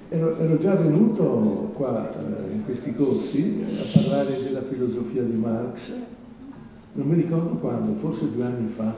ero già venuto qua in questi corsi a parlare della filosofia di Marx, non mi ricordo quando, forse 2 anni fa.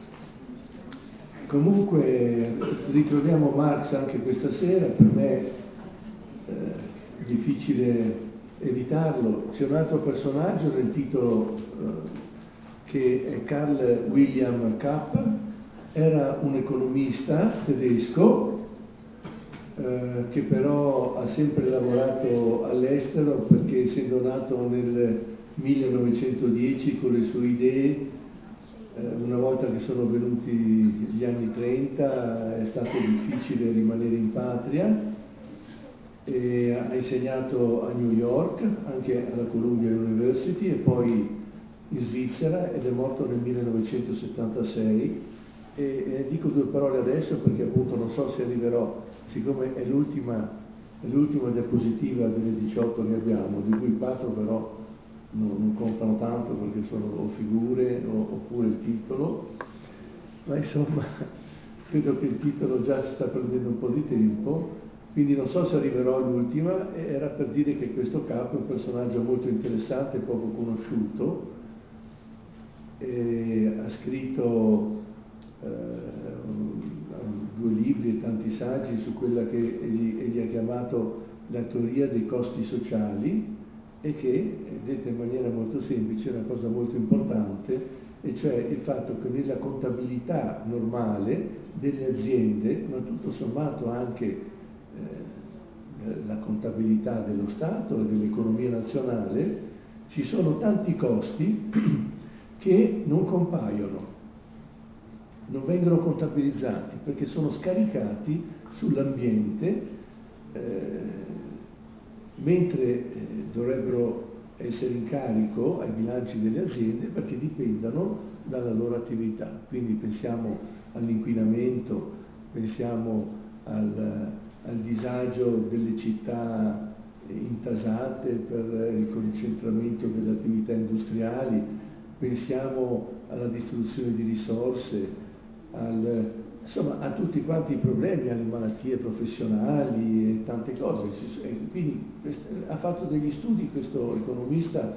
Comunque ritroviamo Marx anche questa sera, per me è difficile evitarlo. C'è un altro personaggio nel titolo che è Carl Wilhelm Kapp, era un economista tedesco che però ha sempre lavorato all'estero perché, essendo nato nel 1910 con le sue idee, una volta che sono venuti gli anni 30 è stato difficile rimanere in patria, e ha insegnato a New York, anche alla Columbia University, e poi in Svizzera, ed è morto nel 1976. E dico 2 parole adesso perché appunto non so se arriverò, siccome è l'ultima diapositiva delle 18 che abbiamo, di cui 4 però non contano tanto perché sono o figure oppure il titolo, ma insomma credo che il titolo già si sta prendendo un po' di tempo, quindi non so se arriverò all'ultima. Era per dire che questo capo è un personaggio molto interessante, poco conosciuto, e ha scritto 2 libri e tanti saggi su quella che egli ha chiamato la teoria dei costi sociali, e che, detta in maniera molto semplice, è una cosa molto importante, e cioè il fatto che nella contabilità normale delle aziende, ma tutto sommato anche la contabilità dello Stato e dell'economia nazionale, ci sono tanti costi che non compaiono, non vengono contabilizzati perché sono scaricati sull'ambiente, mentre dovrebbero essere in carico ai bilanci delle aziende perché dipendono dalla loro attività. Quindi pensiamo all'inquinamento, pensiamo al disagio delle città intasate per il concentramento delle attività industriali, pensiamo alla distribuzione di risorse, insomma a tutti quanti i problemi, alle malattie professionali e tante cose. E quindi ha fatto degli studi questo economista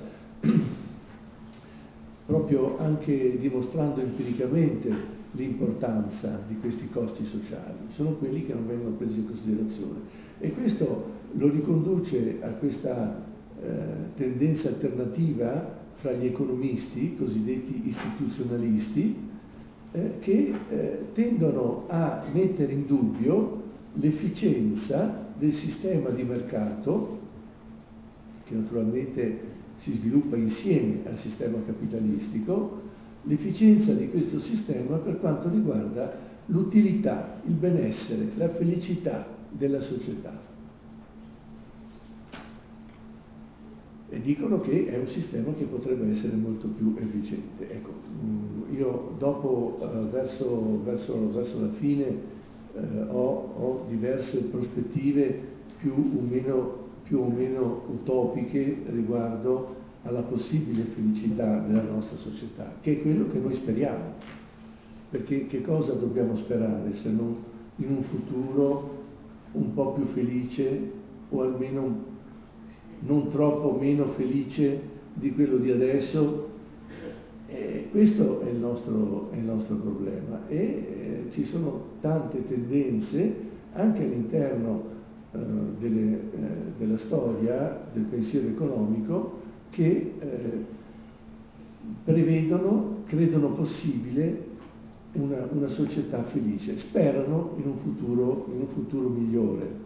proprio anche dimostrando empiricamente l'importanza di questi costi sociali. Sono quelli che non vengono presi in considerazione, e questo lo riconduce a questa tendenza alternativa fra gli economisti cosiddetti istituzionalisti, che tendono a mettere in dubbio l'efficienza del sistema di mercato, che naturalmente si sviluppa insieme al sistema capitalistico, l'efficienza di questo sistema per quanto riguarda l'utilità, il benessere, la felicità della società. E dicono che è un sistema che potrebbe essere molto più efficiente. Ecco, io dopo, verso la fine, ho diverse prospettive più o meno utopiche riguardo alla possibile felicità della nostra società, che è quello che noi speriamo. Perché che cosa dobbiamo sperare se non in un futuro un po' più felice, o almeno non troppo meno felice di quello di adesso? Questo è il nostro problema, e ci sono tante tendenze anche all'interno della storia del pensiero economico che credono possibile una società felice, sperano in un futuro migliore.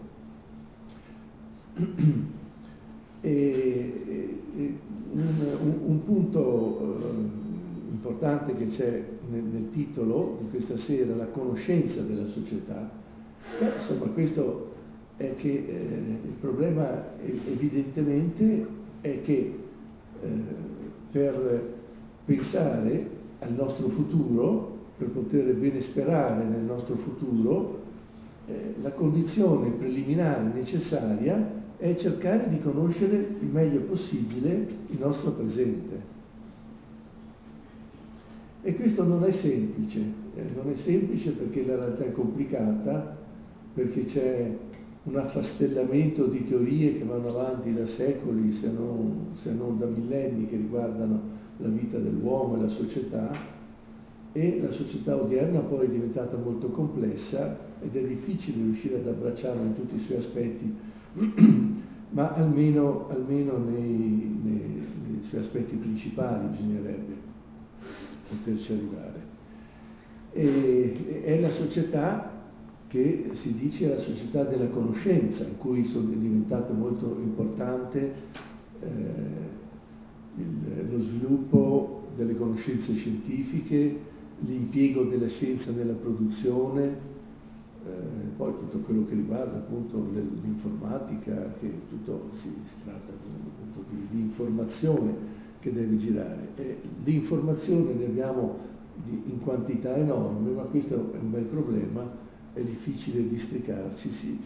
Un punto importante che c'è nel titolo di questa sera, la conoscenza della società, insomma questo è che il problema evidentemente è che per pensare al nostro futuro, per poter bene sperare nel nostro futuro, la condizione preliminare necessaria è cercare di conoscere il meglio possibile il nostro presente. E questo non è semplice perché la realtà è complicata, perché c'è un affastellamento di teorie che vanno avanti da secoli, se non da millenni, che riguardano la vita dell'uomo e la società, e la società odierna poi è diventata molto complessa ed è difficile riuscire ad abbracciarla in tutti i suoi aspetti, ma almeno nei suoi aspetti principali bisognerebbe poterci arrivare. E è la società che si dice la società della conoscenza, in cui è diventato molto importante lo sviluppo delle conoscenze scientifiche, l'impiego della scienza nella produzione, poi tutto quello che riguarda appunto l'informatica, che tutto si tratta appunto di informazione che deve girare. E l'informazione ne abbiamo in quantità enorme, ma questo è un bel problema. È difficile districarci, sì.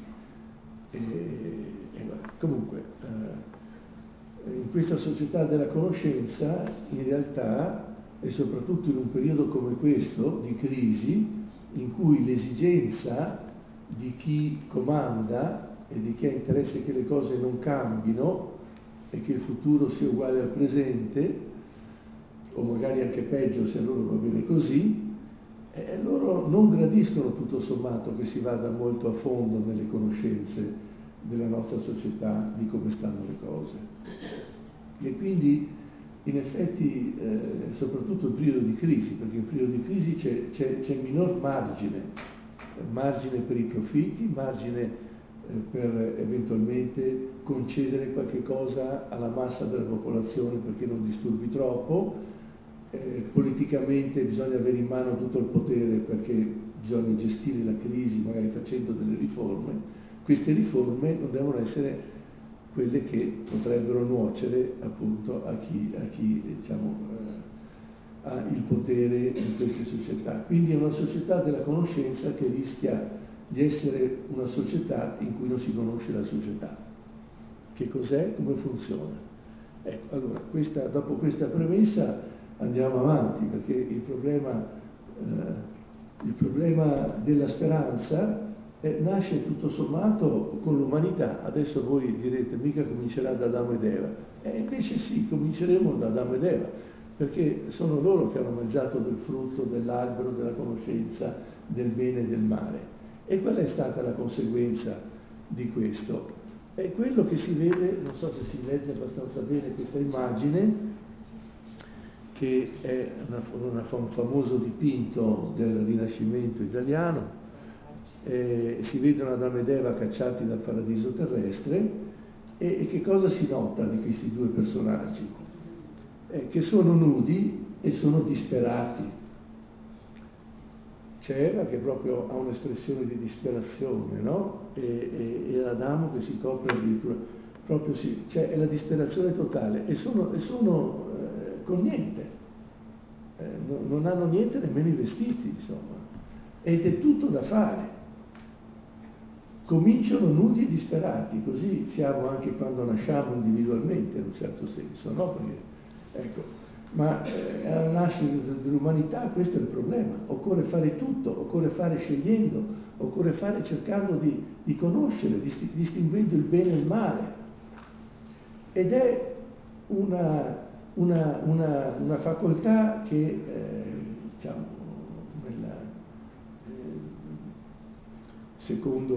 Comunque, in questa società della conoscenza, in realtà, e soprattutto in un periodo come questo, di crisi, in cui l'esigenza di chi comanda e di chi ha interesse che le cose non cambino e che il futuro sia uguale al presente, o magari anche peggio se a loro va bene così, loro non gradiscono tutto sommato che si vada molto a fondo nelle conoscenze della nostra società, di come stanno le cose. E quindi in effetti, soprattutto in periodo di crisi, perché in periodo di crisi c'è minor margine per i profitti, margine per eventualmente concedere qualche cosa alla massa della popolazione perché non disturbi troppo. Politicamente bisogna avere in mano tutto il potere perché bisogna gestire la crisi magari facendo delle riforme. Queste riforme non devono essere quelle che potrebbero nuocere appunto a chi diciamo, ha il potere in queste società. Quindi è una società della conoscenza che rischia di essere una società in cui non si conosce la società. Che cos'è? Come funziona? Ecco, allora, dopo questa premessa andiamo avanti, perché il problema della speranza nasce tutto sommato con l'umanità. Adesso voi direte, mica comincerà da Adamo ed Eva. Invece sì, cominceremo da Adamo ed Eva, perché sono loro che hanno mangiato del frutto dell'albero della conoscenza del bene e del male. E qual è stata la conseguenza di questo? È quello che si vede, non so se si legge abbastanza bene questa immagine, che è un famoso dipinto del Rinascimento italiano. Si vedono Adamo ed Eva cacciati dal paradiso terrestre, e che cosa si nota di questi due personaggi? Che sono nudi e sono disperati. C'è Eva che proprio ha un'espressione di disperazione, no? E Adamo che si copre addirittura, proprio cioè è la disperazione totale, e sono con niente, non hanno niente, nemmeno i vestiti, insomma, ed è tutto da fare. Cominciano nudi e disperati, così siamo anche quando nasciamo individualmente, in un certo senso, no? Perché, ecco, ma alla nascita dell'umanità questo è il problema. Occorre fare tutto, occorre fare scegliendo, occorre fare cercando di conoscere, distinguendo il bene e il male. Ed è una facoltà che, diciamo, secondo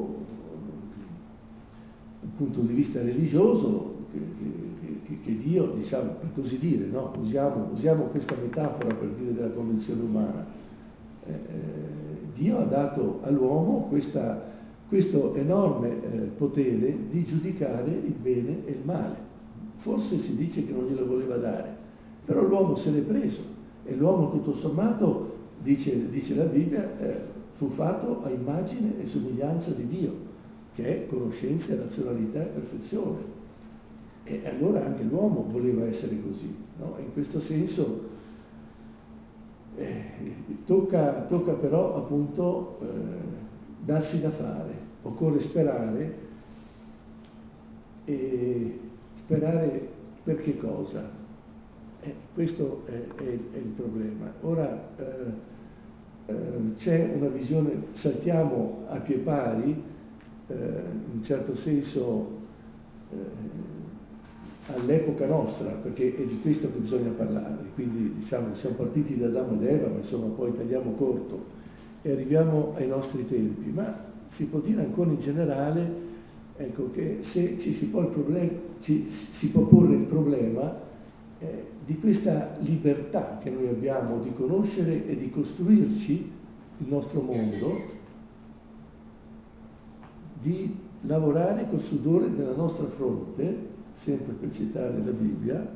un punto di vista religioso, che Dio, diciamo, per così dire, no? usiamo questa metafora per dire della condizione umana. Dio ha dato all'uomo questo enorme potere di giudicare il bene e il male. Forse si dice che non glielo voleva dare, però l'uomo se l'è preso, e l'uomo tutto sommato, dice la Bibbia, fu fatto a immagine e somiglianza di Dio, che è conoscenza, razionalità e perfezione. E allora anche l'uomo voleva essere così, no? In questo senso tocca però appunto darsi da fare, occorre sperare, e sperare per che cosa? Questo è il problema. Ora c'è una visione, saltiamo a pie pari in un certo senso all'epoca nostra, perché è di questo che bisogna parlare. Quindi diciamo siamo partiti da Adamo ed Eva, ma insomma poi tagliamo corto e arriviamo ai nostri tempi, ma si può dire ancora in generale, ecco, che se ci si può porre il problema di questa libertà che noi abbiamo di conoscere e di costruirci il nostro mondo, di lavorare col sudore della nostra fronte, sempre per citare la Bibbia,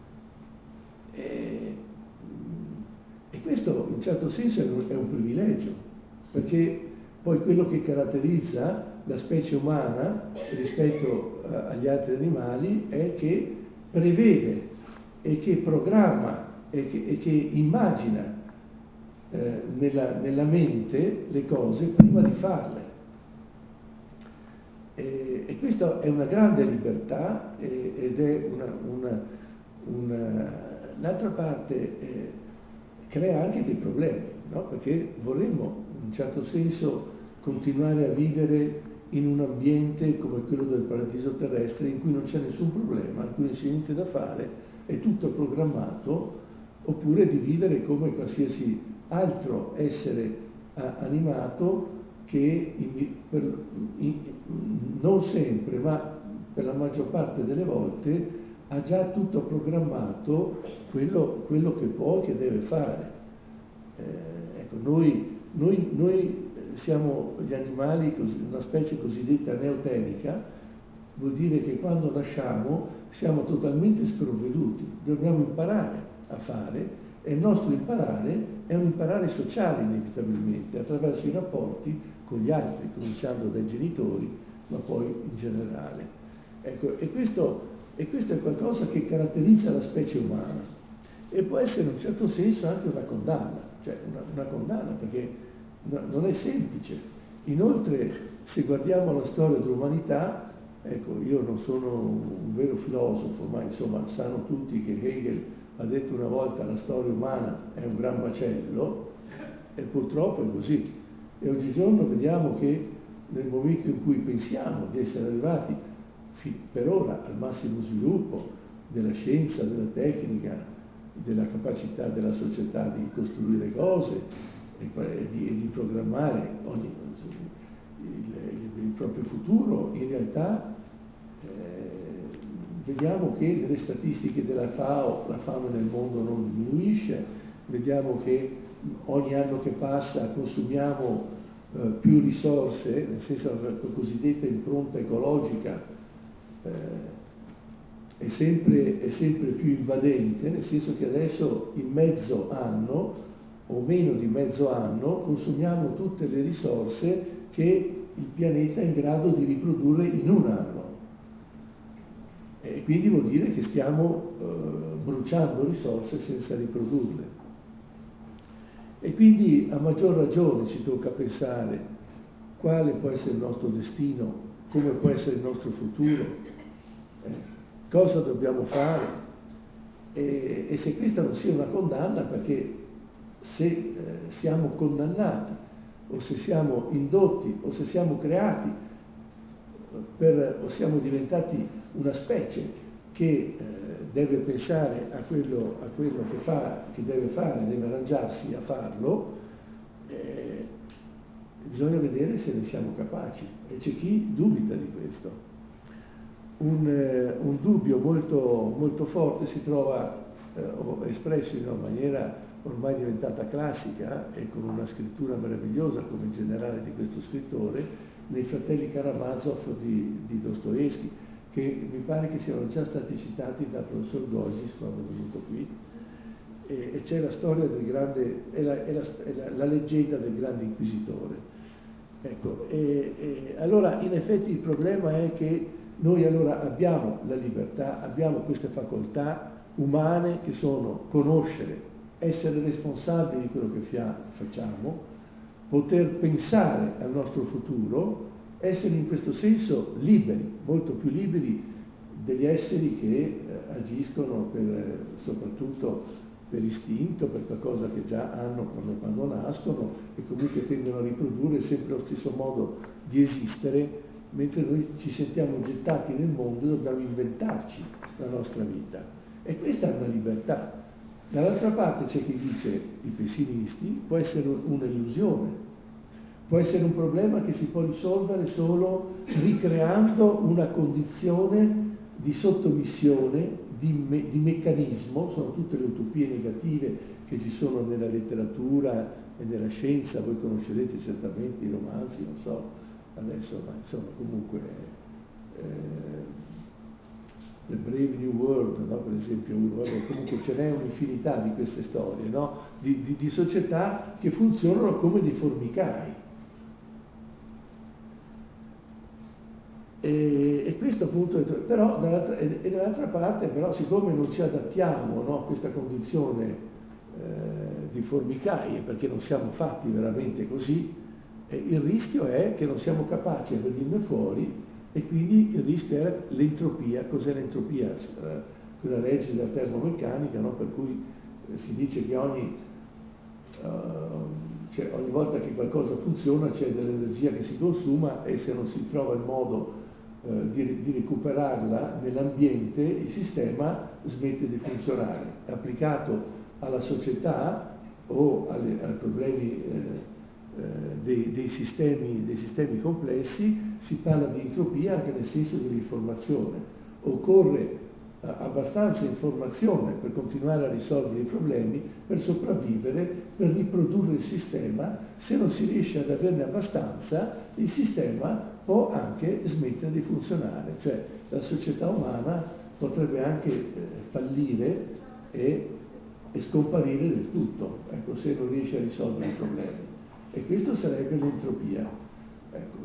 e questo in un certo senso è un privilegio, perché poi quello che caratterizza la specie umana rispetto agli altri animali è che prevede e che programma e che immagina nella mente le cose prima di farle. E questa è una grande libertà ed è l'altra parte crea anche dei problemi, no? Perché vorremmo in un certo senso continuare a vivere in un ambiente come quello del paradiso terrestre in cui non c'è nessun problema, in cui non c'è niente da fare, è tutto programmato, oppure di vivere come qualsiasi altro essere animato che non sempre, ma per la maggior parte delle volte ha già tutto programmato quello che può e che deve fare. Ecco, noi siamo gli animali, una specie cosiddetta neotenica, vuol dire che quando nasciamo siamo totalmente sprovveduti, dobbiamo imparare a fare, e il nostro imparare è un imparare sociale inevitabilmente, attraverso i rapporti con gli altri, cominciando dai genitori, ma poi in generale. Ecco, e questo è qualcosa che caratterizza la specie umana e può essere in un certo senso anche una condanna, cioè una condanna perché non è semplice. Inoltre, se guardiamo la storia dell'umanità, ecco, io non sono un vero filosofo, ma insomma sanno tutti che Hegel ha detto una volta la storia umana è un gran macello, e purtroppo è così. E oggigiorno vediamo che nel momento in cui pensiamo di essere arrivati per ora al massimo sviluppo della scienza, della tecnica, della capacità della società di costruire cose e di programmare il proprio futuro, in realtà vediamo che nelle statistiche della FAO la fame nel mondo non diminuisce, vediamo che ogni anno che passa consumiamo più risorse, nel senso che la cosiddetta impronta ecologica è sempre più invadente, nel senso che adesso in mezzo anno o meno di mezzo anno consumiamo tutte le risorse che il pianeta è in grado di riprodurre in un anno. E quindi vuol dire che stiamo bruciando risorse senza riprodurle. E quindi a maggior ragione ci tocca pensare quale può essere il nostro destino, come può essere il nostro futuro, cosa dobbiamo fare, e se questa non sia una condanna, perché se siamo condannati o se siamo indotti o se siamo creati o siamo diventati una specie che deve pensare a quello che deve fare, deve arrangiarsi a farlo, bisogna vedere se ne siamo capaci, e c'è chi dubita di questo. Un dubbio molto, molto forte si trova espresso in una maniera ormai diventata classica e con una scrittura meravigliosa come in generale di questo scrittore, nei Fratelli Karamazov di Dostoevskij, che mi pare che siano già stati citati dal professor Gozis quando è venuto qui, e c'è la storia del grande, la leggenda del grande inquisitore. Ecco, allora in effetti il problema è che noi allora abbiamo la libertà, abbiamo queste facoltà umane che sono conoscere, essere responsabili di quello che facciamo, poter pensare al nostro futuro, essere in questo senso liberi, molto più liberi degli esseri che agiscono soprattutto per istinto, per qualcosa che già hanno quando nascono e comunque tendono a riprodurre sempre lo stesso modo di esistere mentre noi ci sentiamo gettati nel mondo e dobbiamo inventarci la nostra vita. E questa è una libertà. Dall'altra parte c'è chi dice, i pessimisti, può essere un'illusione, può essere un problema che si può risolvere solo ricreando una condizione di sottomissione, di meccanismo. Sono tutte le utopie negative che ci sono nella letteratura e nella scienza. Voi conoscerete certamente i romanzi, non so adesso, ma insomma comunque The Brave New World, no? Per esempio, comunque ce n'è un'infinità di queste storie, no? di società che funzionano come dei formicai. E questo appunto, però dall'altra parte, però, siccome non ci adattiamo, no, a questa condizione di formicaie, perché non siamo fatti veramente così, il rischio è che non siamo capaci a venirne fuori, e quindi il rischio è l'entropia. Cos'è l'entropia? Quella legge della termomeccanica, no, per cui si dice che ogni volta che qualcosa funziona c'è dell'energia che si consuma, e se non si trova il modo di recuperarla nell'ambiente, il sistema smette di funzionare. Applicato alla società o ai problemi dei sistemi complessi, si parla di entropia anche nel senso dell'informazione. Occorre abbastanza informazione per continuare a risolvere i problemi, per sopravvivere, per riprodurre il sistema. Se non si riesce ad averne abbastanza, il sistema può anche smettere di funzionare, cioè la società umana potrebbe anche fallire e scomparire del tutto, ecco, se non riesce a risolvere i problemi. E questo sarebbe l'entropia. Ecco,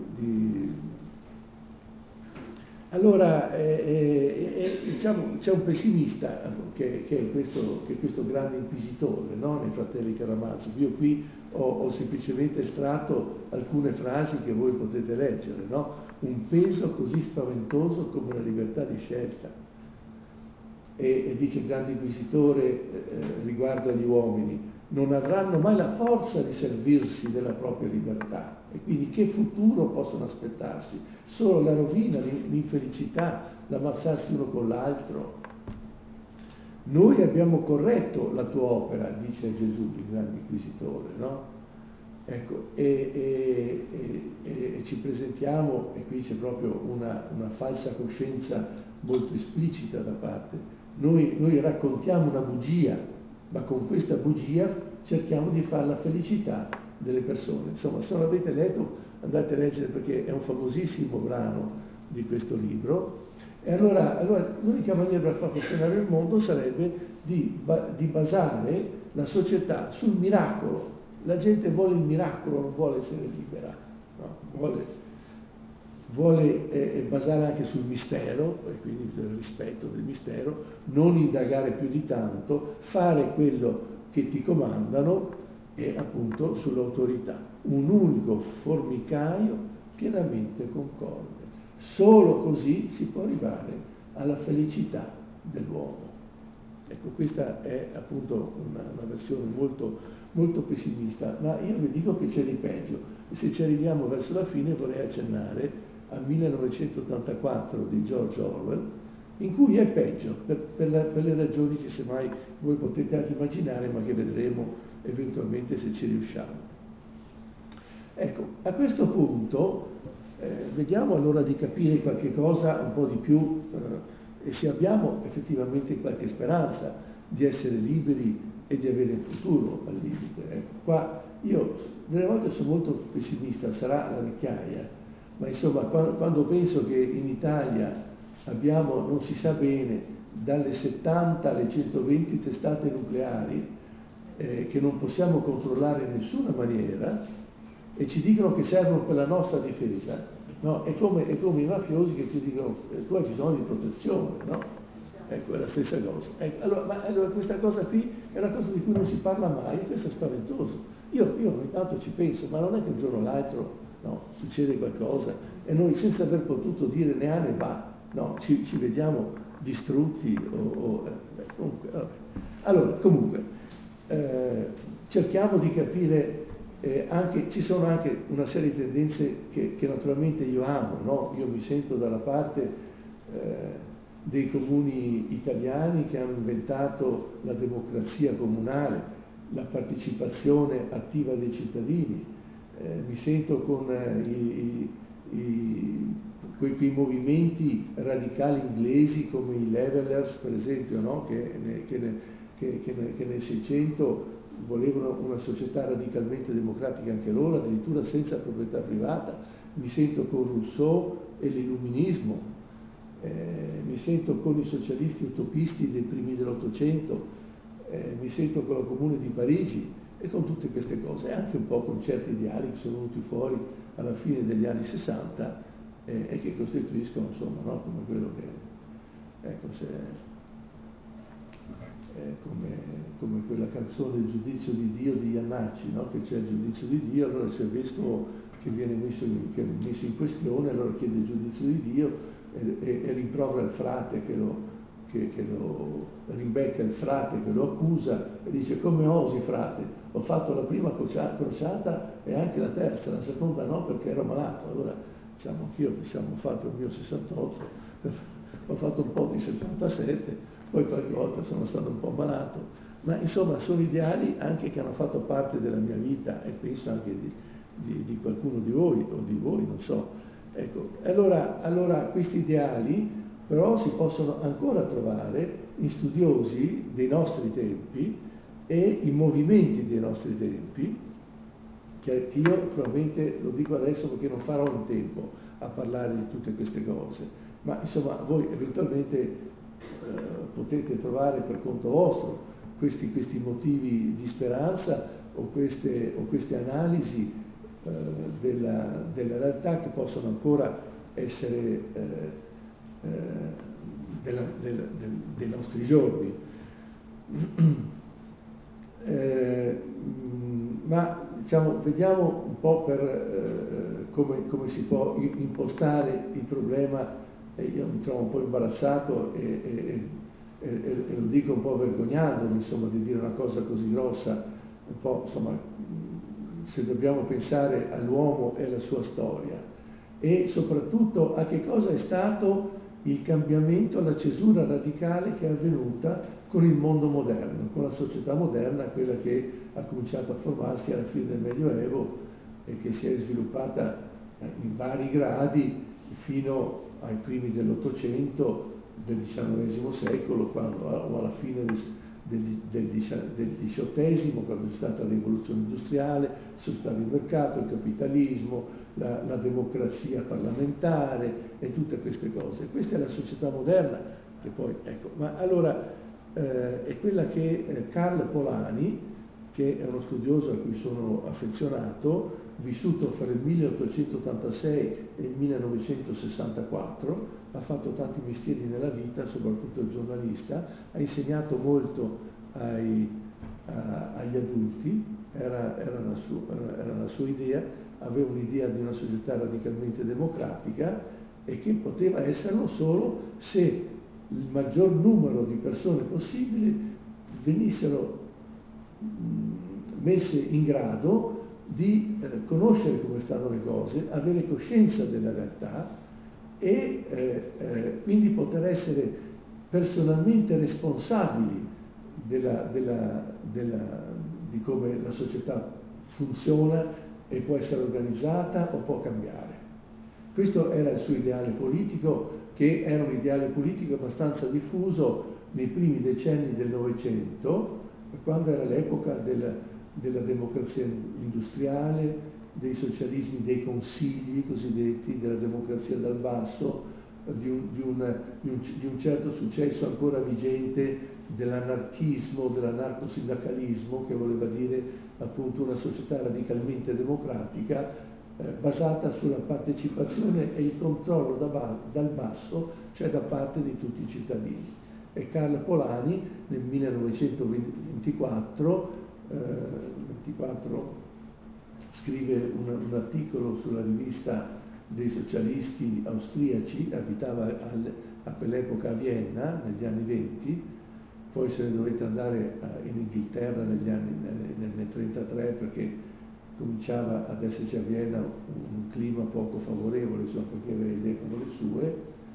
allora, diciamo, c'è un pessimista che è questo grande inquisitore, no? Nei Fratelli Karamazov. Io qui ho semplicemente estratto alcune frasi che voi potete leggere, no? Un peso così spaventoso come la libertà di scelta. E dice il grande inquisitore riguardo agli uomini: non avranno mai la forza di servirsi della propria libertà, e quindi che futuro possono aspettarsi? Solo la rovina, l'infelicità, l'ammazzarsi uno con l'altro. Noi abbiamo corretto la tua opera, dice Gesù, il grande inquisitore, no? Ecco, e ci presentiamo, e qui c'è proprio una falsa coscienza molto esplicita da parte. Noi raccontiamo una bugia, ma con questa bugia cerchiamo di fare la felicità delle persone. Insomma, se non l'avete letto, andate a leggere, perché è un famosissimo brano di questo libro. E allora l'unica maniera per far funzionare il mondo sarebbe di basare la società sul miracolo. La gente vuole il miracolo, non vuole essere libera, no? Vuole basare anche sul mistero, e quindi del rispetto del mistero, non indagare più di tanto, fare quello che ti comandano, e appunto sull'autorità. Un unico formicaio pienamente concorde. Solo così si può arrivare alla felicità dell'uomo. Ecco, questa è appunto una versione molto, molto pessimista, ma io vi dico che c'è di peggio. E se ci arriviamo verso la fine, vorrei accennare al 1984 di George Orwell, in cui è peggio, per le ragioni che semmai voi potete anche immaginare, ma che vedremo eventualmente se ci riusciamo. Ecco, a questo punto vediamo allora di capire qualche cosa un po' di più, e se abbiamo effettivamente qualche speranza di essere liberi e di avere un futuro al limite. Ecco, qua io delle volte sono molto pessimista, sarà la vecchiaia, ma insomma quando penso che in Italia abbiamo, non si sa bene, dalle 70 alle 120 testate nucleari che non possiamo controllare in nessuna maniera, e ci dicono che servono per la nostra difesa, no? È come i mafiosi che ci dicono tu hai bisogno di protezione, no? Ecco, è la stessa cosa. Ecco, allora questa cosa qui è una cosa di cui non si parla mai, questo è spaventoso. Io ogni tanto ci penso, ma non è che un giorno o l'altro, no, succede qualcosa e noi, senza aver potuto dire ne ha ne va, no, ci vediamo distrutti comunque, allora, cerchiamo di capire Ci sono anche una serie di tendenze che naturalmente io amo, no? Io mi sento dalla parte dei comuni italiani che hanno inventato la democrazia comunale, la partecipazione attiva dei cittadini, mi sento con quei movimenti radicali inglesi come i Levelers, per esempio, no? che nel 600 volevano una società radicalmente democratica anche loro, addirittura senza proprietà privata. Mi sento con Rousseau e l'illuminismo, mi sento con i socialisti utopisti dei primi dell'Ottocento, mi sento con la Comune di Parigi e con tutte queste cose, anche un po' con certi ideali che sono venuti fuori alla fine degli anni 60 e che costituiscono, insomma, no? Come quello che, ecco, come quella canzone Il giudizio di Dio di Iannacci, no? Che c'è il giudizio di Dio, allora c'è il vescovo che viene messo in questione, allora chiede il giudizio di Dio e rimprovera il frate che lo rimbecca, il frate che lo accusa e dice: come osi, frate, ho fatto la prima crociata e anche la terza, la seconda no perché ero malato. Allora diciamo anch'io, ho fatto il mio 68, ho fatto un po' di 77, poi qualche volta sono stato un po' malato, ma insomma sono ideali anche che hanno fatto parte della mia vita e penso anche di qualcuno di voi o di voi, non so. Ecco, allora questi ideali però si possono ancora trovare in studiosi dei nostri tempi e in movimenti dei nostri tempi, che io probabilmente lo dico adesso perché non farò in tempo a parlare di tutte queste cose, ma insomma voi eventualmente potete trovare per conto vostro questi motivi di speranza o queste analisi della realtà che possono ancora essere dei nostri giorni. Ma diciamo, vediamo un po' come si può impostare il problema. Io mi trovo un po' imbarazzato e lo dico un po' vergognandomi, insomma, di dire una cosa così grossa, un po', insomma, se dobbiamo pensare all'uomo e alla sua storia e soprattutto a che cosa è stato il cambiamento, la cesura radicale che è avvenuta con il mondo moderno, con la società moderna, quella che ha cominciato a formarsi alla fine del Medioevo e che si è sviluppata in vari gradi fino ai primi dell'Ottocento, del XIX secolo, o alla fine del XVIII, quando c'è stata la rivoluzione industriale, sono stati il mercato, il capitalismo, la democrazia parlamentare e tutte queste cose. Questa è la società moderna che poi, ecco, ma allora è quella che Karl Polanyi, che è uno studioso a cui sono affezionato, vissuto fra il 1886 e il 1964, ha fatto tanti mestieri nella vita, soprattutto il giornalista, ha insegnato molto agli adulti, era la sua idea, aveva un'idea di una società radicalmente democratica e che poteva esserlo solo se il maggior numero di persone possibili venissero messe in grado di conoscere come stanno le cose, avere coscienza della realtà e quindi poter essere personalmente responsabili di come la società funziona e può essere organizzata o può cambiare. Questo era il suo ideale politico, che era un ideale politico abbastanza diffuso nei primi decenni del Novecento, quando era l'epoca della democrazia industriale, dei socialismi dei consigli cosiddetti, della democrazia dal basso, di un certo successo ancora vigente dell'anarchismo, dell'anarcosindacalismo, che voleva dire appunto una società radicalmente democratica basata sulla partecipazione e il controllo dal basso, cioè da parte di tutti i cittadini. E Karl Polanyi nel 1924 scrive un articolo sulla rivista dei socialisti austriaci, abitava a quell'epoca a Vienna negli anni 20, poi se ne dovete andare in Inghilterra nel 1933 perché cominciava ad esserci a Vienna un clima poco favorevole, insomma, perché aveva idee come le sue.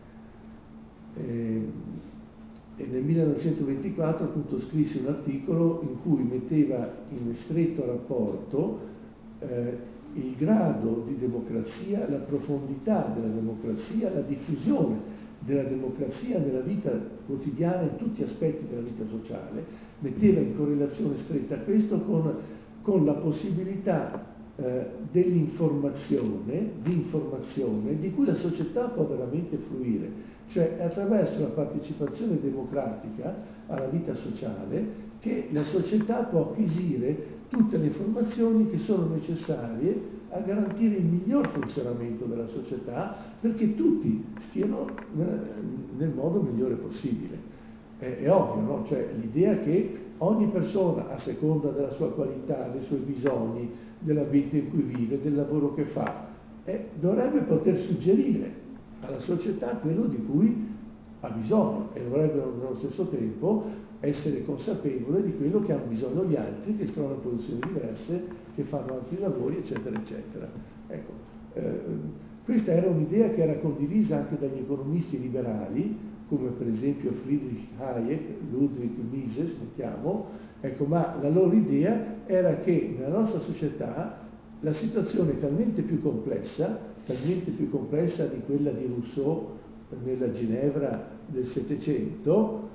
E nel 1924 appunto scrisse un articolo in cui metteva in stretto rapporto il grado di democrazia, la profondità della democrazia, la diffusione della democrazia nella vita quotidiana, in tutti gli aspetti della vita sociale, metteva in correlazione stretta questo con la possibilità dell'informazione, di informazione, di cui la società può veramente fruire, cioè attraverso la partecipazione democratica alla vita sociale che la società può acquisire tutte le informazioni che sono necessarie a garantire il miglior funzionamento della società perché tutti stiano nel modo migliore possibile. È ovvio, no? Cioè l'idea che ogni persona, a seconda della sua qualità, dei suoi bisogni, dell'ambiente in cui vive, del lavoro che fa, dovrebbe poter suggerire alla società quello di cui ha bisogno e dovrebbe nello stesso tempo essere consapevole di quello che hanno bisogno gli altri, che sono in posizioni diverse, che fanno altri lavori, eccetera, eccetera. Ecco, questa era un'idea che era condivisa anche dagli economisti liberali, come per esempio Friedrich Hayek, Ludwig Mises, mettiamo, ecco, ma la loro idea era che nella nostra società la situazione è talmente più complessa di quella di Rousseau nella Ginevra del Settecento,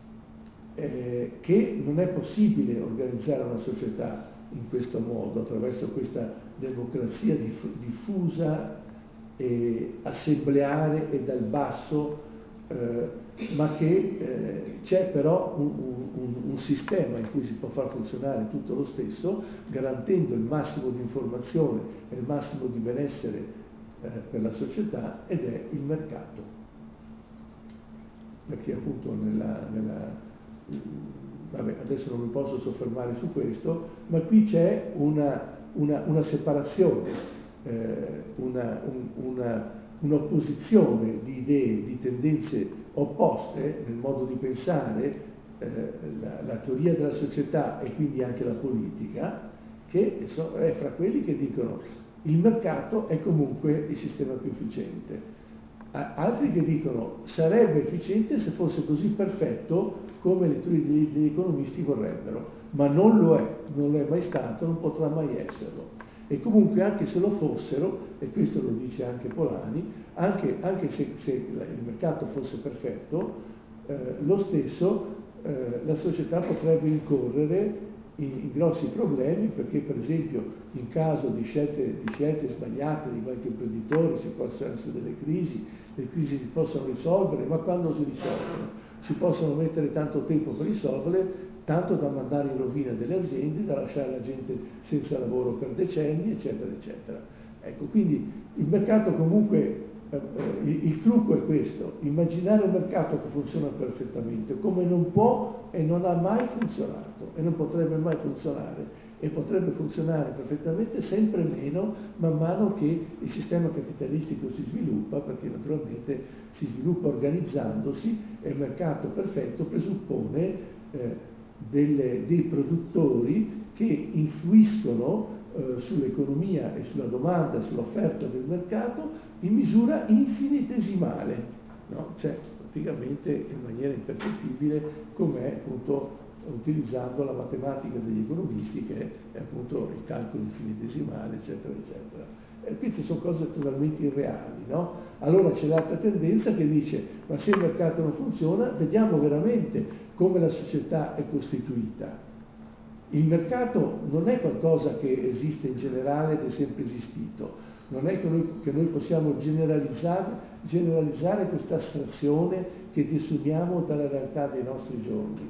che non è possibile organizzare una società in questo modo, attraverso questa democrazia diffusa e assembleare e dal basso, ma che c'è però un sistema in cui si può far funzionare tutto lo stesso, garantendo il massimo di informazione e il massimo di benessere per la società, ed è il mercato. Perché appunto vabbè, adesso non mi posso soffermare su questo, ma qui c'è una separazione, un'opposizione di idee, di tendenze opposte nel modo di pensare, la teoria della società e quindi anche la politica, che è fra quelli che dicono il mercato è comunque il sistema più efficiente. Altri che dicono sarebbe efficiente se fosse così perfetto come le teorie degli economisti vorrebbero, ma non lo è mai stato, non potrà mai esserlo. E comunque anche se lo fossero, e questo lo dice anche Polanyi, anche se il mercato fosse perfetto, lo stesso la società potrebbe incorrere in grossi problemi, perché per esempio in caso di scelte sbagliate di qualche imprenditore ci possono essere delle crisi, le crisi si possono risolvere, ma quando si risolvono? Si possono mettere tanto tempo per risolvere, tanto da mandare in rovina delle aziende, da lasciare la gente senza lavoro per decenni, eccetera, eccetera. Ecco, quindi il mercato comunque, il trucco è questo, immaginare un mercato che funziona perfettamente, come non può e non ha mai funzionato, e non potrebbe mai funzionare, e potrebbe funzionare perfettamente sempre meno man mano che il sistema capitalistico si sviluppa, perché naturalmente si sviluppa organizzandosi, e il mercato perfetto presuppone dei produttori che influiscono sull'economia e sulla domanda, sull'offerta del mercato in misura infinitesimale, no? Cioè praticamente in maniera impercettibile, come appunto utilizzando la matematica degli economisti, che è appunto il calcolo infinitesimale, eccetera, eccetera. E queste sono cose totalmente irreali, no? Allora c'è l'altra tendenza che dice, ma se il mercato non funziona, vediamo veramente come la società è costituita. Il mercato non è qualcosa che esiste in generale ed è sempre esistito, non è che noi possiamo generalizzare questa astrazione che desumiamo dalla realtà dei nostri giorni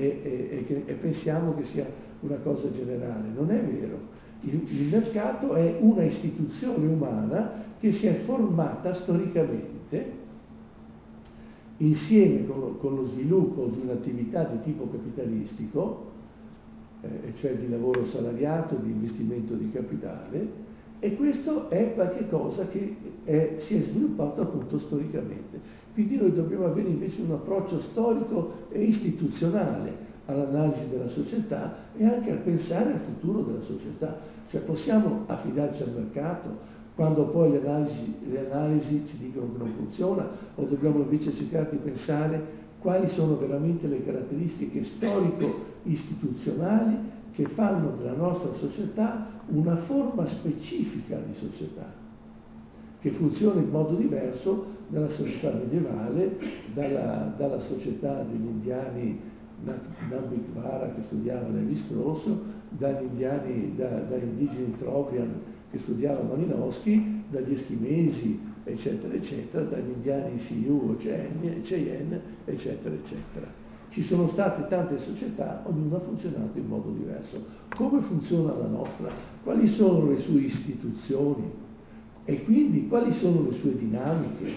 e pensiamo che sia una cosa generale. Non è vero. Il mercato è una istituzione umana che si è formata storicamente insieme con lo sviluppo di un'attività di tipo capitalistico, cioè di lavoro salariato, di investimento di capitale, e questo è qualche cosa che si è sviluppato appunto storicamente. Quindi noi dobbiamo avere invece un approccio storico e istituzionale all'analisi della società e anche a pensare al futuro della società. Cioè possiamo affidarci al mercato quando poi le analisi ci dicono che non funziona, o dobbiamo invece cercare di pensare quali sono veramente le caratteristiche storico-istituzionali che fanno della nostra società una forma specifica di società, che funziona in modo diverso dalla società medievale, dalla società degli indiani Nambikvara che studiava Levi-Strauss, dagli indigeni Trobriand che studiava Malinowski, dagli eschimesi, eccetera, eccetera, dagli indiani Sioux o Cheyenne, eccetera, eccetera. Ci sono state tante società, ognuna ha funzionato in modo diverso. Come funziona la nostra? Quali sono le sue istituzioni? E quindi quali sono le sue dinamiche?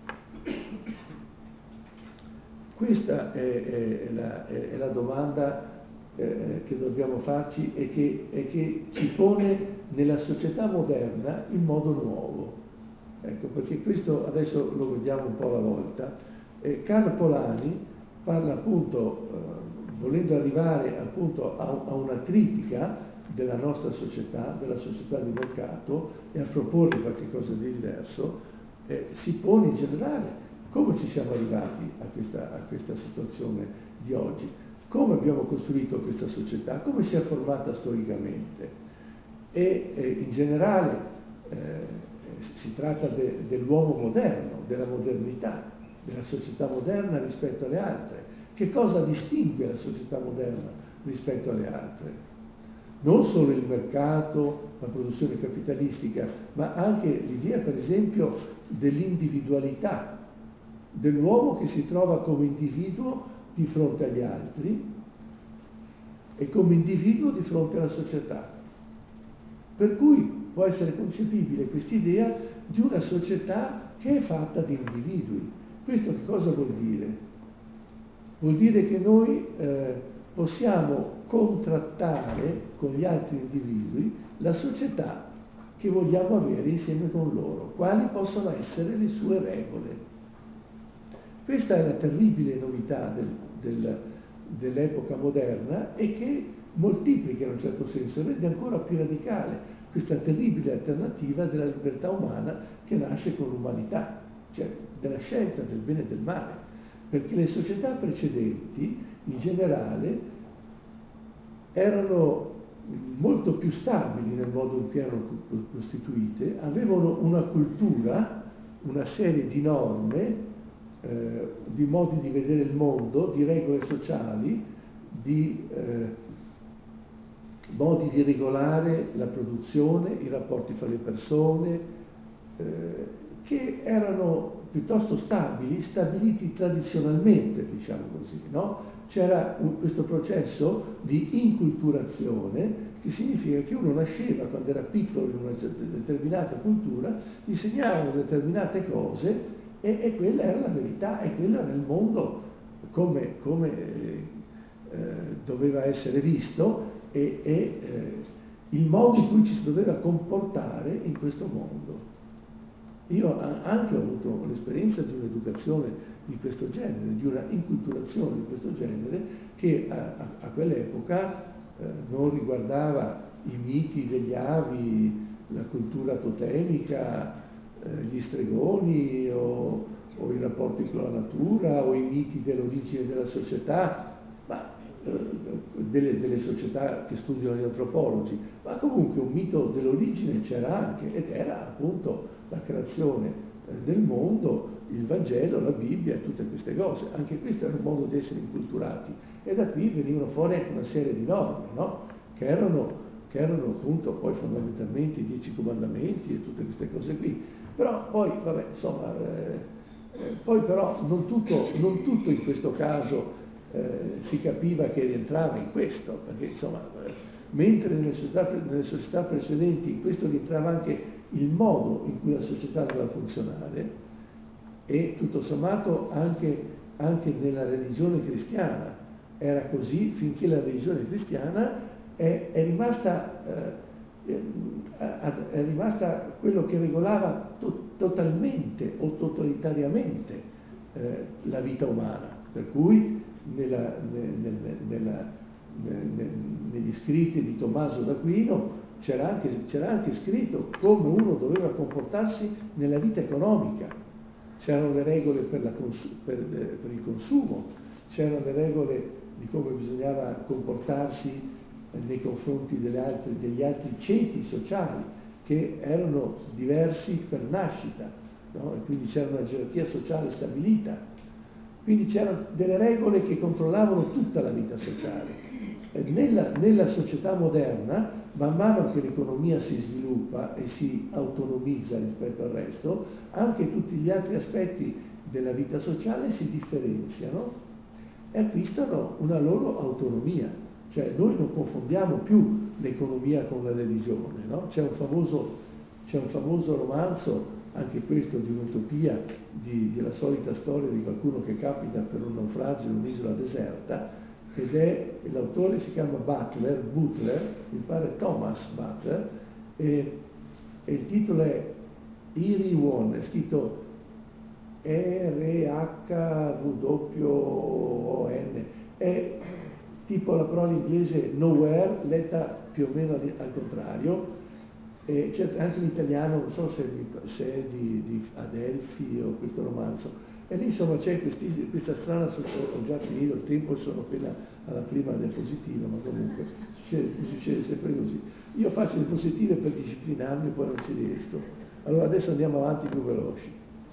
Questa è la domanda che dobbiamo farci e che ci pone nella società moderna in modo nuovo. Ecco, perché questo adesso lo vediamo un po' alla volta. Carlo Polanyi parla appunto, volendo arrivare appunto a una critica della nostra società, della società di mercato, e a proporre qualche cosa di diverso, si pone in generale come ci siamo arrivati a questa situazione di oggi, come abbiamo costruito questa società, come si è formata storicamente. E in generale si tratta dell'uomo moderno, della modernità, della società moderna rispetto alle altre. Che cosa distingue la società moderna rispetto alle altre? Non solo il mercato, la produzione capitalistica, ma anche l'idea, per esempio, dell'individualità, dell'uomo che si trova come individuo di fronte agli altri e come individuo di fronte alla società. Per cui può essere concepibile quest'idea di una società che è fatta di individui. Questo che cosa vuol dire? Vuol dire che noi possiamo contrattare con gli altri individui la società che vogliamo avere insieme con loro, quali possono essere le sue regole. Questa è la terribile novità dell'epoca moderna e che moltiplica in un certo senso, rende ancora più radicale questa terribile alternativa della libertà umana che nasce con l'umanità, cioè della scelta del bene e del male, perché le società precedenti in generale erano molto più stabili nel modo in cui erano costituite, avevano una cultura, una serie di norme, di modi di vedere il mondo, di regole sociali, di modi di regolare la produzione, i rapporti fra le persone, che erano piuttosto stabiliti tradizionalmente, diciamo così, no? C'era questo processo di inculturazione, che significa che uno nasceva quando era piccolo in una determinata cultura, gli insegnavano determinate cose e quella era la verità, e quello era il mondo come doveva essere visto e il modo in cui ci si doveva comportare in questo mondo. Io anche ho avuto l'esperienza di un'educazione di questo genere, di una inculturazione di questo genere, che a quell'epoca non riguardava i miti degli avi, la cultura totemica, gli stregoni o i rapporti con la natura o i miti dell'origine della società, ma delle società che studiano gli antropologi, ma comunque un mito dell'origine c'era anche, ed era appunto la creazione del mondo, il Vangelo, la Bibbia e tutte queste cose. Anche questo era un modo di essere inculturati, e da qui venivano fuori anche una serie di norme, no? che erano appunto poi fondamentalmente i 10 comandamenti e tutte queste cose qui. Però poi, vabbè, insomma, poi però non tutto in questo caso si capiva che rientrava in questo, perché insomma, mentre nelle società precedenti in questo rientrava anche il modo in cui la società doveva funzionare, e tutto sommato anche nella religione cristiana era così, finché la religione cristiana è rimasta quello che regolava totalmente o totalitariamente la vita umana, per cui negli scritti di Tommaso d'Aquino c'era anche scritto come uno doveva comportarsi nella vita economica. C'erano le regole per il consumo, c'erano le regole di come bisognava comportarsi nei confronti degli altri ceti sociali che erano diversi per nascita, no? E quindi c'era una gerarchia sociale stabilita. Quindi c'erano delle regole che controllavano tutta la vita sociale. Nella società moderna, man mano che l'economia si sviluppa e si autonomizza rispetto al resto, anche tutti gli altri aspetti della vita sociale si differenziano e acquistano una loro autonomia. Cioè noi non confondiamo più l'economia con la religione, no? C'è un famoso romanzo, anche questo di un'utopia, della solita storia di qualcuno che capita per un naufragio in un'isola deserta, ed l'autore si chiama Butler, mi pare Thomas Butler, e il titolo è Erie One, è scritto R-H-W-O-N, è tipo la parola inglese nowhere, letta più o meno al contrario. C'è anche in italiano, non so se è di Adelphi o questo romanzo, e lì insomma c'è questa strana società. Ho già finito il tempo, sono appena alla prima diapositiva, ma comunque succede sempre così. Io faccio le diapositive per disciplinarmi e poi non ci riesco. Allora adesso andiamo avanti più veloci.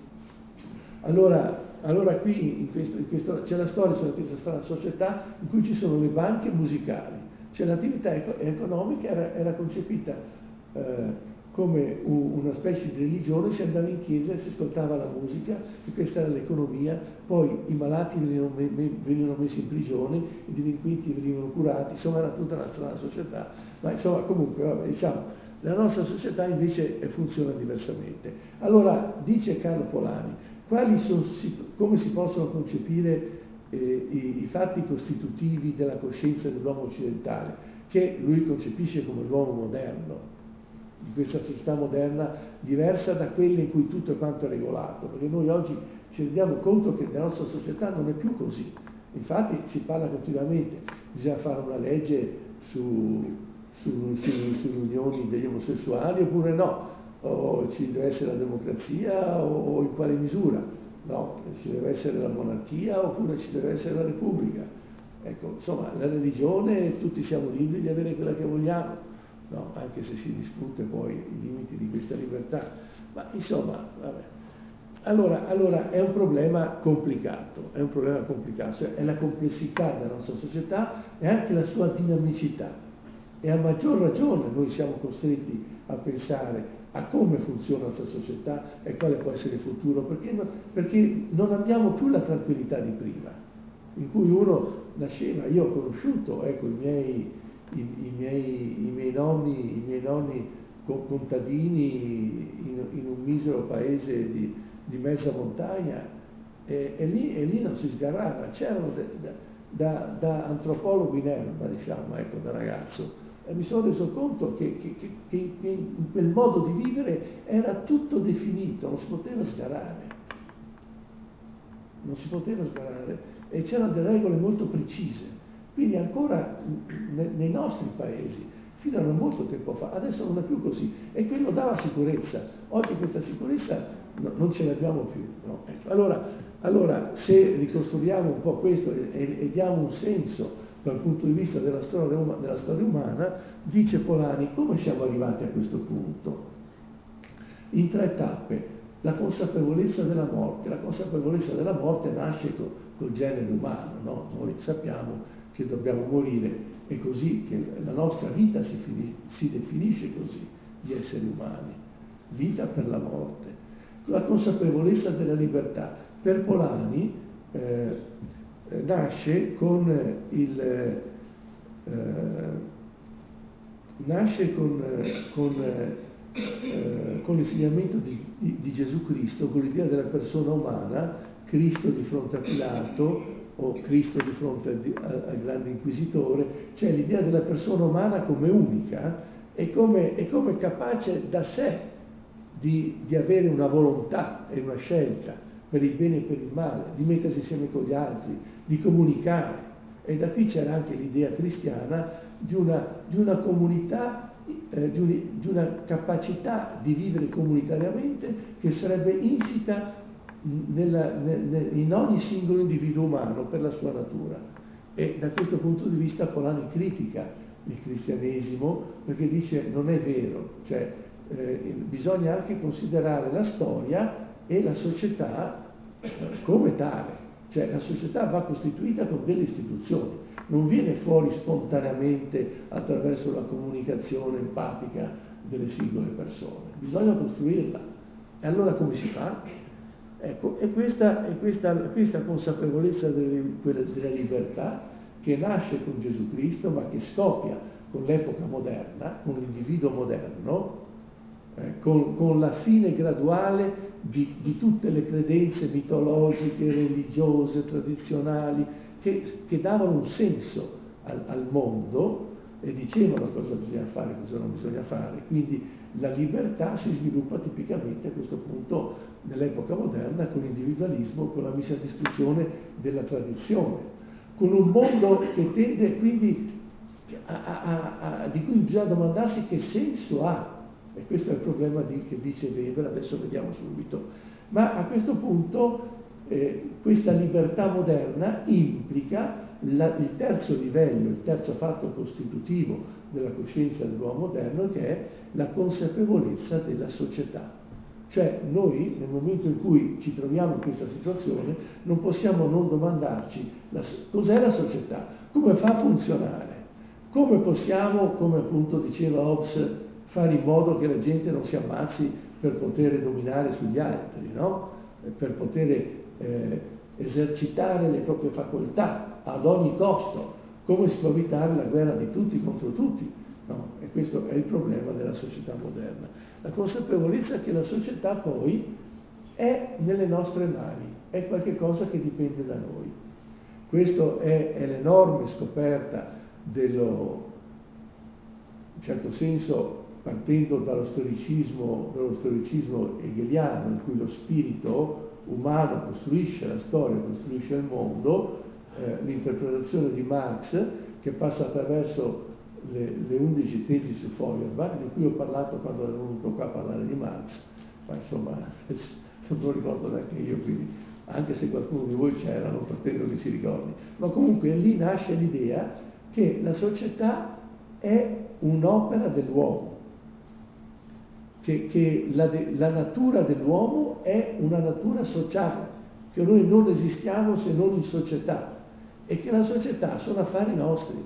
Allora qui in questo c'è la storia di questa strana società in cui ci sono le banche musicali, cioè l'attività economica era concepita come una specie di religione. Si andava in chiesa e si ascoltava la musica, e questa era l'economia. Poi i malati venivano messi in prigione, i delinquenti venivano curati, insomma era tutta una strana società. Ma insomma comunque, vabbè, diciamo, la nostra società invece funziona diversamente. Allora dice Carlo Polanyi, come si possono concepire i fatti costitutivi della coscienza dell'uomo occidentale, che lui concepisce come l'uomo moderno, di questa società moderna diversa da quella in cui tutto quanto è regolato, perché noi oggi ci rendiamo conto che la nostra società non è più così. Infatti si parla continuamente, bisogna fare una legge sulle unioni degli omosessuali oppure no, o ci deve essere la democrazia o in quale misura, no, ci deve essere la monarchia oppure ci deve essere la repubblica. Ecco, insomma, la religione, tutti siamo liberi di avere quella che vogliamo, no, anche se si discute poi i limiti di questa libertà, ma insomma, vabbè. Allora è un problema complicato, cioè è la complessità della nostra società e anche la sua dinamicità, e a maggior ragione noi siamo costretti a pensare a come funziona la nostra società e quale può essere il futuro, perché non abbiamo più la tranquillità di prima, in cui uno nasceva. Io ho conosciuto, ecco, i miei nonni contadini in un misero paese di mezza montagna, e lì non si sgarrava. C'erano da antropologo in erba, diciamo, ecco, da ragazzo, e mi sono reso conto che in quel modo di vivere era tutto definito, non si poteva sgarrare, e c'erano delle regole molto precise. Quindi ancora nei nostri paesi, fino a non molto tempo fa, adesso non è più così, e quello dava sicurezza. Oggi questa sicurezza non ce l'abbiamo più, no? Ecco. Allora, se ricostruiamo un po' questo e diamo un senso dal punto di vista della storia umana, dice Polanyi, come siamo arrivati a questo punto? In 3 tappe. La consapevolezza della morte. La consapevolezza della morte nasce col genere umano, no? Noi sappiamo che dobbiamo morire, è così che la nostra vita si definisce così, di esseri umani, vita per la morte. La consapevolezza della libertà. Per Polanyi nasce con l'insegnamento di Gesù Cristo, con l'idea della persona umana, Cristo di fronte a Pilato o Cristo di fronte al grande inquisitore, cioè l'idea della persona umana come unica e come capace da sé di avere una volontà e una scelta, per il bene e per il male, di mettersi insieme con gli altri, di comunicare. E da qui c'era anche l'idea cristiana di una comunità, di una capacità di vivere comunitariamente che sarebbe insita in ogni singolo individuo umano per la sua natura. E da questo punto di vista Polanyi critica il cristianesimo perché dice non è vero, cioè bisogna anche considerare la storia e la società come tale, cioè la società va costituita con delle istituzioni, non viene fuori spontaneamente attraverso la comunicazione empatica delle singole persone, bisogna costruirla. E allora come si fa? Ecco, e questa consapevolezza della libertà che nasce con Gesù Cristo, ma che scoppia con l'epoca moderna, con l'individuo moderno, con la fine graduale di tutte le credenze mitologiche, religiose, tradizionali, che davano un senso al mondo e dicevano cosa bisogna fare e cosa non bisogna fare. Quindi la libertà si sviluppa tipicamente a questo punto nell'epoca moderna con l'individualismo, con la messa a discussione della tradizione, con un mondo che tende quindi di cui bisogna domandarsi che senso ha. E questo è il problema che dice Weber, adesso vediamo subito. Ma a questo punto questa libertà moderna implica il terzo livello, il terzo fatto costitutivo della coscienza dell'uomo moderno, che è la consapevolezza della società. Cioè noi nel momento in cui ci troviamo in questa situazione non possiamo non domandarci cos'è la società, come fa a funzionare, come possiamo, come appunto diceva Hobbes, fare in modo che la gente non si ammazzi per poter dominare sugli altri, no? Per poter esercitare le proprie facoltà ad ogni costo, come si può evitare la guerra di tutti contro tutti, no? E questo è il problema della società moderna. La consapevolezza che la società poi è nelle nostre mani, è qualcosa che dipende da noi. Questa è l'enorme scoperta in certo senso, partendo dallo storicismo hegeliano, in cui lo spirito umano costruisce la storia, costruisce il mondo, l'interpretazione di Marx, che passa attraverso le 11 tesi su Feuerbach, di cui ho parlato quando ero venuto qua a parlare di Marx, ma insomma non lo ricordo neanche io, quindi anche se qualcuno di voi c'era non pretendo che si ricordi, ma comunque lì nasce l'idea che la società è un'opera dell'uomo, che la natura dell'uomo è una natura sociale, che noi non esistiamo se non in società e che la società sono affari nostri,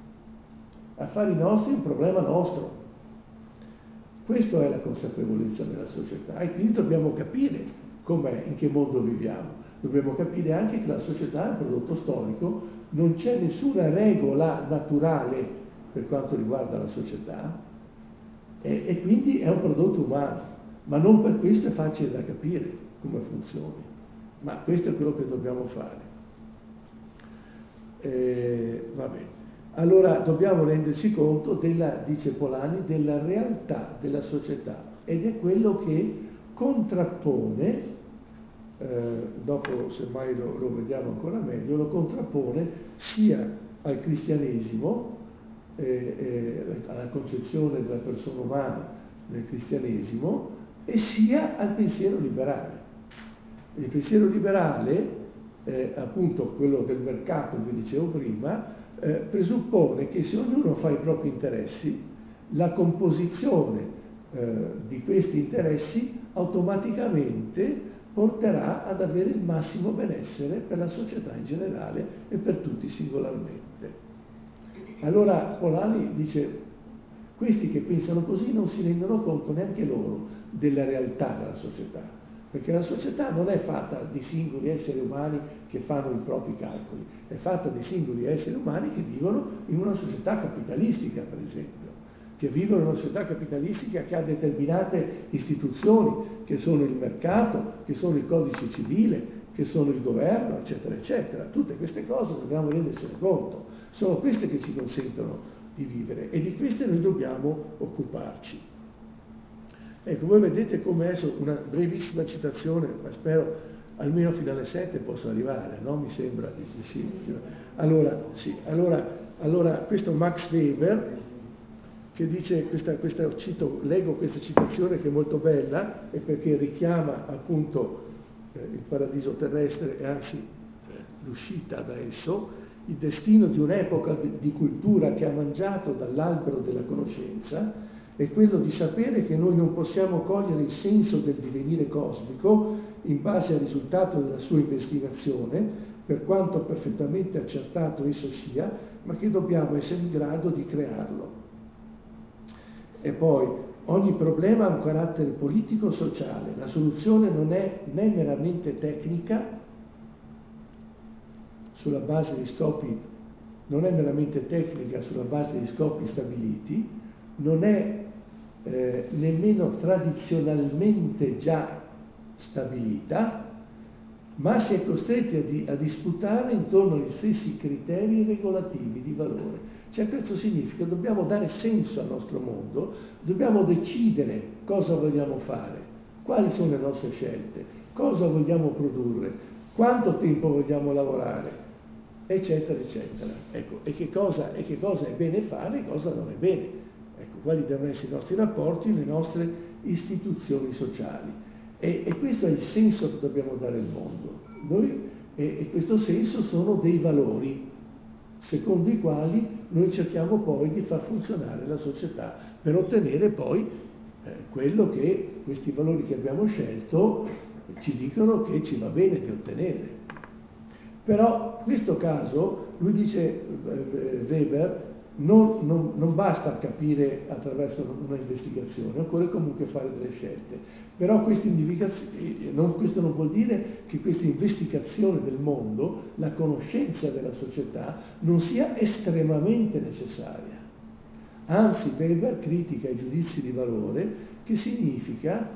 un problema nostro. Questa è la consapevolezza della società e quindi dobbiamo capire com'è, in che mondo viviamo. Dobbiamo capire anche che la società è un prodotto storico, non c'è nessuna regola naturale per quanto riguarda la società, e quindi è un prodotto umano, ma non per questo è facile da capire come funzioni, ma questo è quello che dobbiamo fare. Va bene. Allora dobbiamo renderci conto dice Polanyi, della realtà della società, ed è quello che contrappone, dopo semmai lo vediamo ancora meglio, lo contrappone sia al cristianesimo, alla concezione della persona umana nel cristianesimo, e sia al pensiero liberale. Il pensiero liberale, appunto quello del mercato che dicevo prima, presuppone che se ognuno fa i propri interessi, la composizione di questi interessi automaticamente porterà ad avere il massimo benessere per la società in generale e per tutti singolarmente. Allora Polanyi dice, questi che pensano così non si rendono conto neanche loro della realtà della società, perché la società non è fatta di singoli esseri umani che fanno i propri calcoli, è fatta di singoli esseri umani che vivono in una società capitalistica, per esempio, che vivono in una società capitalistica che ha determinate istituzioni, che sono il mercato, che sono il codice civile, che sono il governo, eccetera, eccetera. Tutte queste cose dobbiamo rendercene conto, sono queste che ci consentono di vivere e di queste noi dobbiamo occuparci. Ecco, voi vedete come adesso una brevissima citazione, ma spero almeno fino alle 7 posso arrivare, no? Mi sembra. Sì. Allora, questo Max Weber, che dice, leggo questa citazione che è molto bella, e perché richiama appunto il paradiso terrestre e anzi l'uscita da esso, il destino di un'epoca di cultura che ha mangiato dall'albero della conoscenza è quello di sapere che noi non possiamo cogliere il senso del divenire cosmico in base al risultato della sua investigazione, per quanto perfettamente accertato esso sia, ma che dobbiamo essere in grado di crearlo. E poi, ogni problema ha un carattere politico-sociale, la soluzione non è né meramente tecnica, sulla base di scopi, non è meramente tecnica sulla base di scopi stabiliti, non è nemmeno tradizionalmente già stabilita, ma si è costretti a disputare intorno agli stessi criteri regolativi di valore. Cioè, questo significa che dobbiamo dare senso al nostro mondo, dobbiamo decidere cosa vogliamo fare, quali sono le nostre scelte, cosa vogliamo produrre, quanto tempo vogliamo lavorare, eccetera, eccetera. Ecco, e che cosa è bene fare e cosa non è bene. Ecco, quali devono essere i nostri rapporti, le nostre istituzioni sociali. E questo è il senso che dobbiamo dare al mondo. E questo senso sono dei valori, secondo i quali noi cerchiamo poi di far funzionare la società, per ottenere poi quello che questi valori che abbiamo scelto ci dicono che ci va bene di ottenere. Però in questo caso, lui dice, Weber, non basta capire attraverso una investigazione, occorre comunque fare delle scelte. Però questo non vuol dire che questa investigazione del mondo, la conoscenza della società, non sia estremamente necessaria. Anzi, Weber critica i giudizi di valore, che significa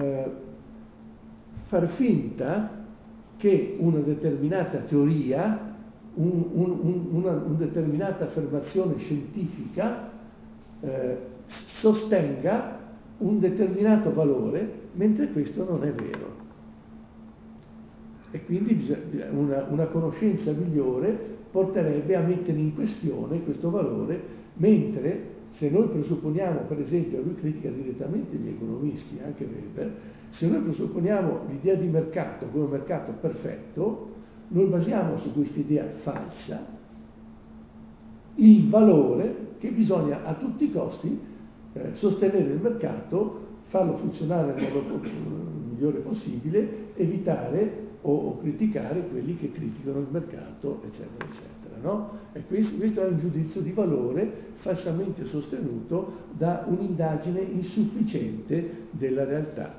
far finta che una determinata teoria, una determinata affermazione scientifica sostenga un determinato valore, mentre questo non è vero. E quindi una conoscenza migliore porterebbe a mettere in questione questo valore, mentre se noi presupponiamo, per esempio, lui critica direttamente gli economisti, anche Weber, se noi presupponiamo l'idea di mercato come un mercato perfetto, noi basiamo su questa idea falsa il valore che bisogna a tutti i costi sostenere il mercato, farlo funzionare nel modo migliore possibile, evitare o criticare quelli che criticano il mercato, eccetera, eccetera. No? E questo è un giudizio di valore falsamente sostenuto da un'indagine insufficiente della realtà.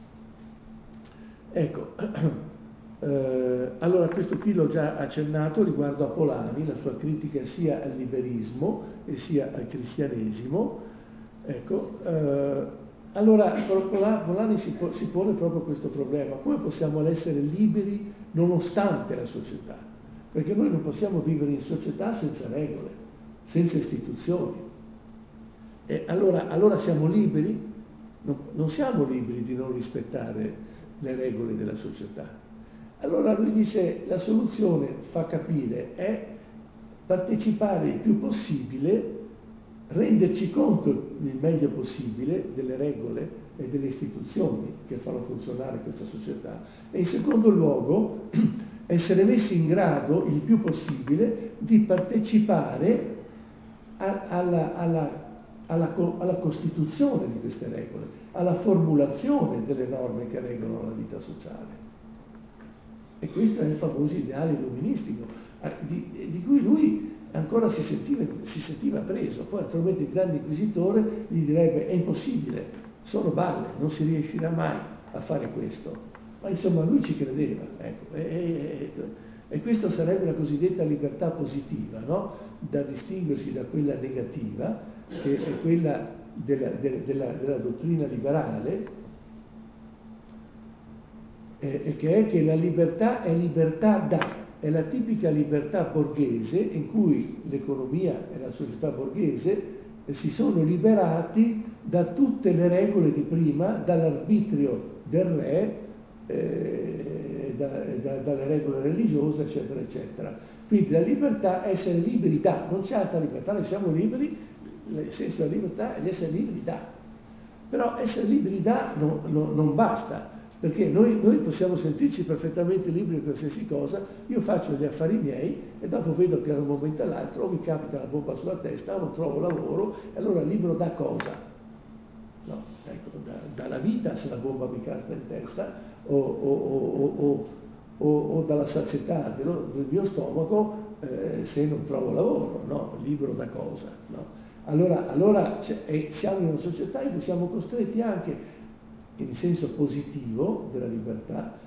Ecco, allora questo qui l'ho già accennato riguardo a Polanyi, la sua critica sia al liberismo e sia al cristianesimo. Ecco, allora Polanyi si pone proprio questo problema: come possiamo essere liberi nonostante la società? Perché noi non possiamo vivere in società senza regole, senza istituzioni. E allora siamo liberi? Non siamo liberi di non rispettare le regole della società. Allora lui dice: la soluzione, fa capire, è partecipare il più possibile, renderci conto il meglio possibile delle regole e delle istituzioni che fanno funzionare questa società, e in secondo luogo essere messi in grado il più possibile di partecipare alla costituzione di queste regole, alla formulazione delle norme che regolano la vita sociale. E questo è il famoso ideale illuministico, di cui lui ancora si sentiva preso. Poi naturalmente il grande inquisitore gli direbbe: è impossibile, sono balle, non si riuscirà mai a fare questo. Ma insomma lui ci credeva, ecco. E questa sarebbe la cosiddetta libertà positiva, no? Da distinguersi da quella negativa, che è quella della dottrina liberale, e che è che la libertà è libertà è la tipica libertà borghese in cui l'economia e la società borghese si sono liberati da tutte le regole di prima, dall'arbitrio del re, dalle regole religiose, eccetera, eccetera. Quindi la libertà è essere liberi da, non c'è altra libertà, noi siamo liberi, il senso della libertà è di essere liberi da. Però essere liberi da non basta, perché noi possiamo sentirci perfettamente liberi di qualsiasi cosa, io faccio gli affari miei e dopo vedo che da un momento all'altro o mi capita la bomba sulla testa o non trovo lavoro, e allora libero da cosa? No, ecco, dalla vita se la bomba mi casca in testa o dalla sazietà del mio stomaco se non trovo lavoro, no? Libero da cosa? No? Allora siamo in una società in cui siamo costretti anche, in senso positivo della libertà,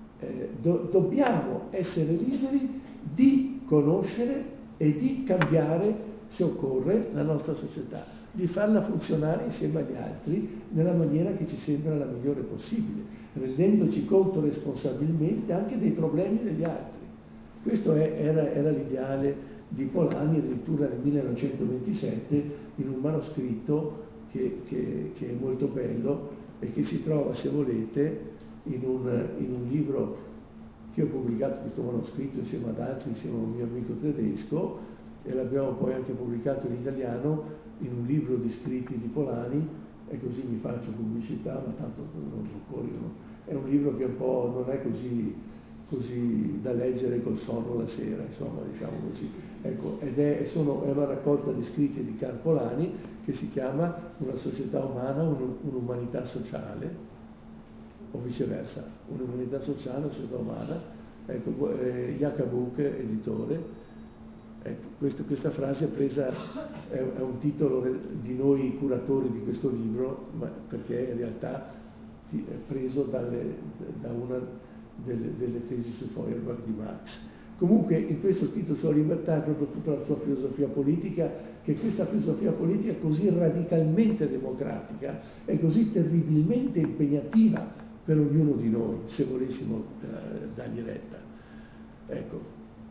dobbiamo essere liberi di conoscere e di cambiare, se occorre, la nostra società, di farla funzionare insieme agli altri nella maniera che ci sembra la migliore possibile, rendendoci conto responsabilmente anche dei problemi degli altri. Questo era l'ideale di Polanyi, addirittura nel 1927, in un manoscritto che è molto bello e che si trova, se volete, in un libro che ho pubblicato, questo manoscritto insieme ad altri, insieme a un mio amico tedesco, e l'abbiamo poi anche pubblicato in italiano in un libro di scritti di Polanyi, e così mi faccio pubblicità, ma tanto non occorre. È un libro che un po' non è così da leggere col sonno la sera, insomma, diciamo così. Ecco, è una raccolta di scritti di Karl Polanyi che si chiama Una società umana, un'umanità sociale, o viceversa, un'umanità sociale, una società umana. Ecco, Jakabuk, editore. Ecco, questa frase è un titolo di noi curatori di questo libro, ma perché in realtà è preso da una delle tesi su Feuerbach di Marx. Comunque in questo scritto sulla libertà è proprio tutta la sua filosofia politica, che questa filosofia politica così radicalmente democratica è così terribilmente impegnativa per ognuno di noi, se volessimo dargli retta. Ecco.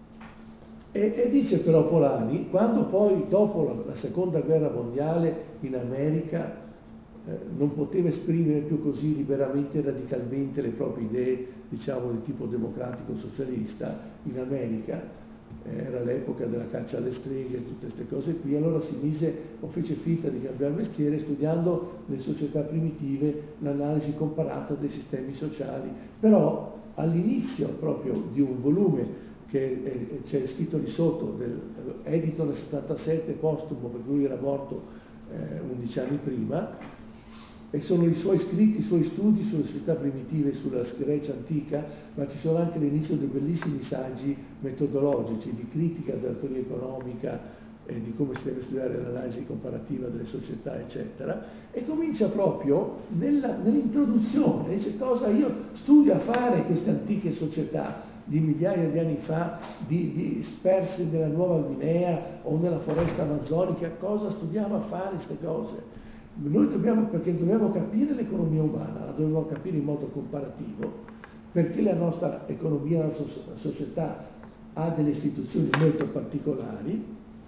E dice però Polanyi, quando poi dopo la seconda guerra mondiale in America non poteva esprimere più così liberamente e radicalmente le proprie idee, diciamo, di tipo democratico socialista in America, era l'epoca della caccia alle streghe e tutte queste cose qui, allora si mise o fece finta di cambiare mestiere studiando le società primitive l'analisi comparata dei sistemi sociali. Però all'inizio proprio di un volume che c'è scritto lì sotto, edito nel 77, postumo, perché lui era morto 11 anni prima, e sono i suoi scritti, i suoi studi sulle società primitive, sulla Grecia antica, ma ci sono anche all'inizio dei bellissimi saggi metodologici di critica della teoria economica e di come si deve studiare l'analisi comparativa delle società, eccetera, e comincia proprio nell'introduzione, dice cosa io studio a fare queste antiche società di migliaia di anni fa, disperse nella Nuova Guinea o nella foresta amazzonica, cosa studiamo a fare queste cose? Noi perché dobbiamo capire l'economia umana, la dobbiamo capire in modo comparativo, perché la nostra economia, la nostra società ha delle istituzioni molto particolari,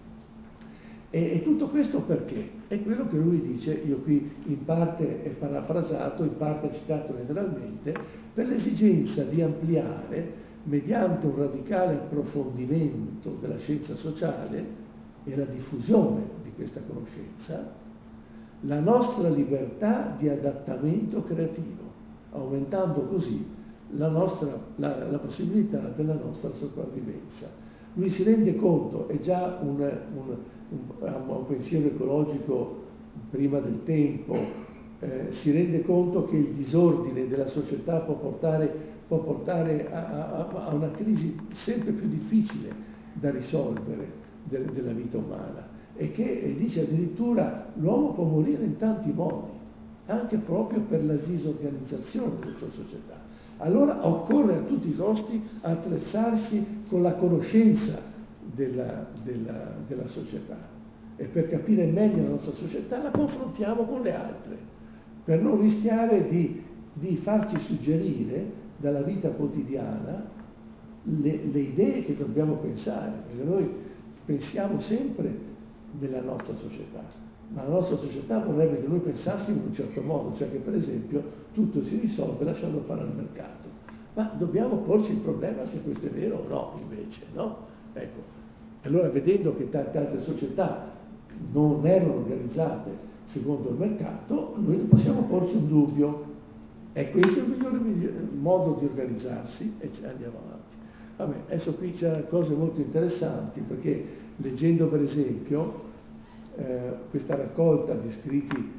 e tutto questo perché? È quello che lui dice, io qui in parte è parafrasato, in parte citato letteralmente, per l'esigenza di ampliare, mediante un radicale approfondimento della scienza sociale e la diffusione di questa conoscenza, la nostra libertà di adattamento creativo, aumentando così la possibilità della nostra sopravvivenza. Lui si rende conto, è già un pensiero ecologico prima del tempo, si rende conto che il disordine della società può portare a una crisi sempre più difficile da risolvere della vita umana. E dice addirittura l'uomo può morire in tanti modi, anche proprio per la disorganizzazione della sua società. Allora occorre a tutti i costi attrezzarsi con la conoscenza della società, e per capire meglio la nostra società la confrontiamo con le altre, per non rischiare di farci suggerire dalla vita quotidiana le idee che dobbiamo pensare, perché noi pensiamo sempre della nostra società, ma la nostra società vorrebbe che noi pensassimo in un certo modo, cioè che per esempio tutto si risolve lasciando fare al mercato. ma dobbiamo porci il problema se questo è vero o no, invece, no? Ecco, allora vedendo che tante altre società non erano organizzate secondo il mercato, noi possiamo porci un dubbio. È questo il migliore modo di organizzarsi? E andiamo avanti. Vabbè, adesso qui c'erano cose molto interessanti, perché leggendo per esempio questa raccolta di scritti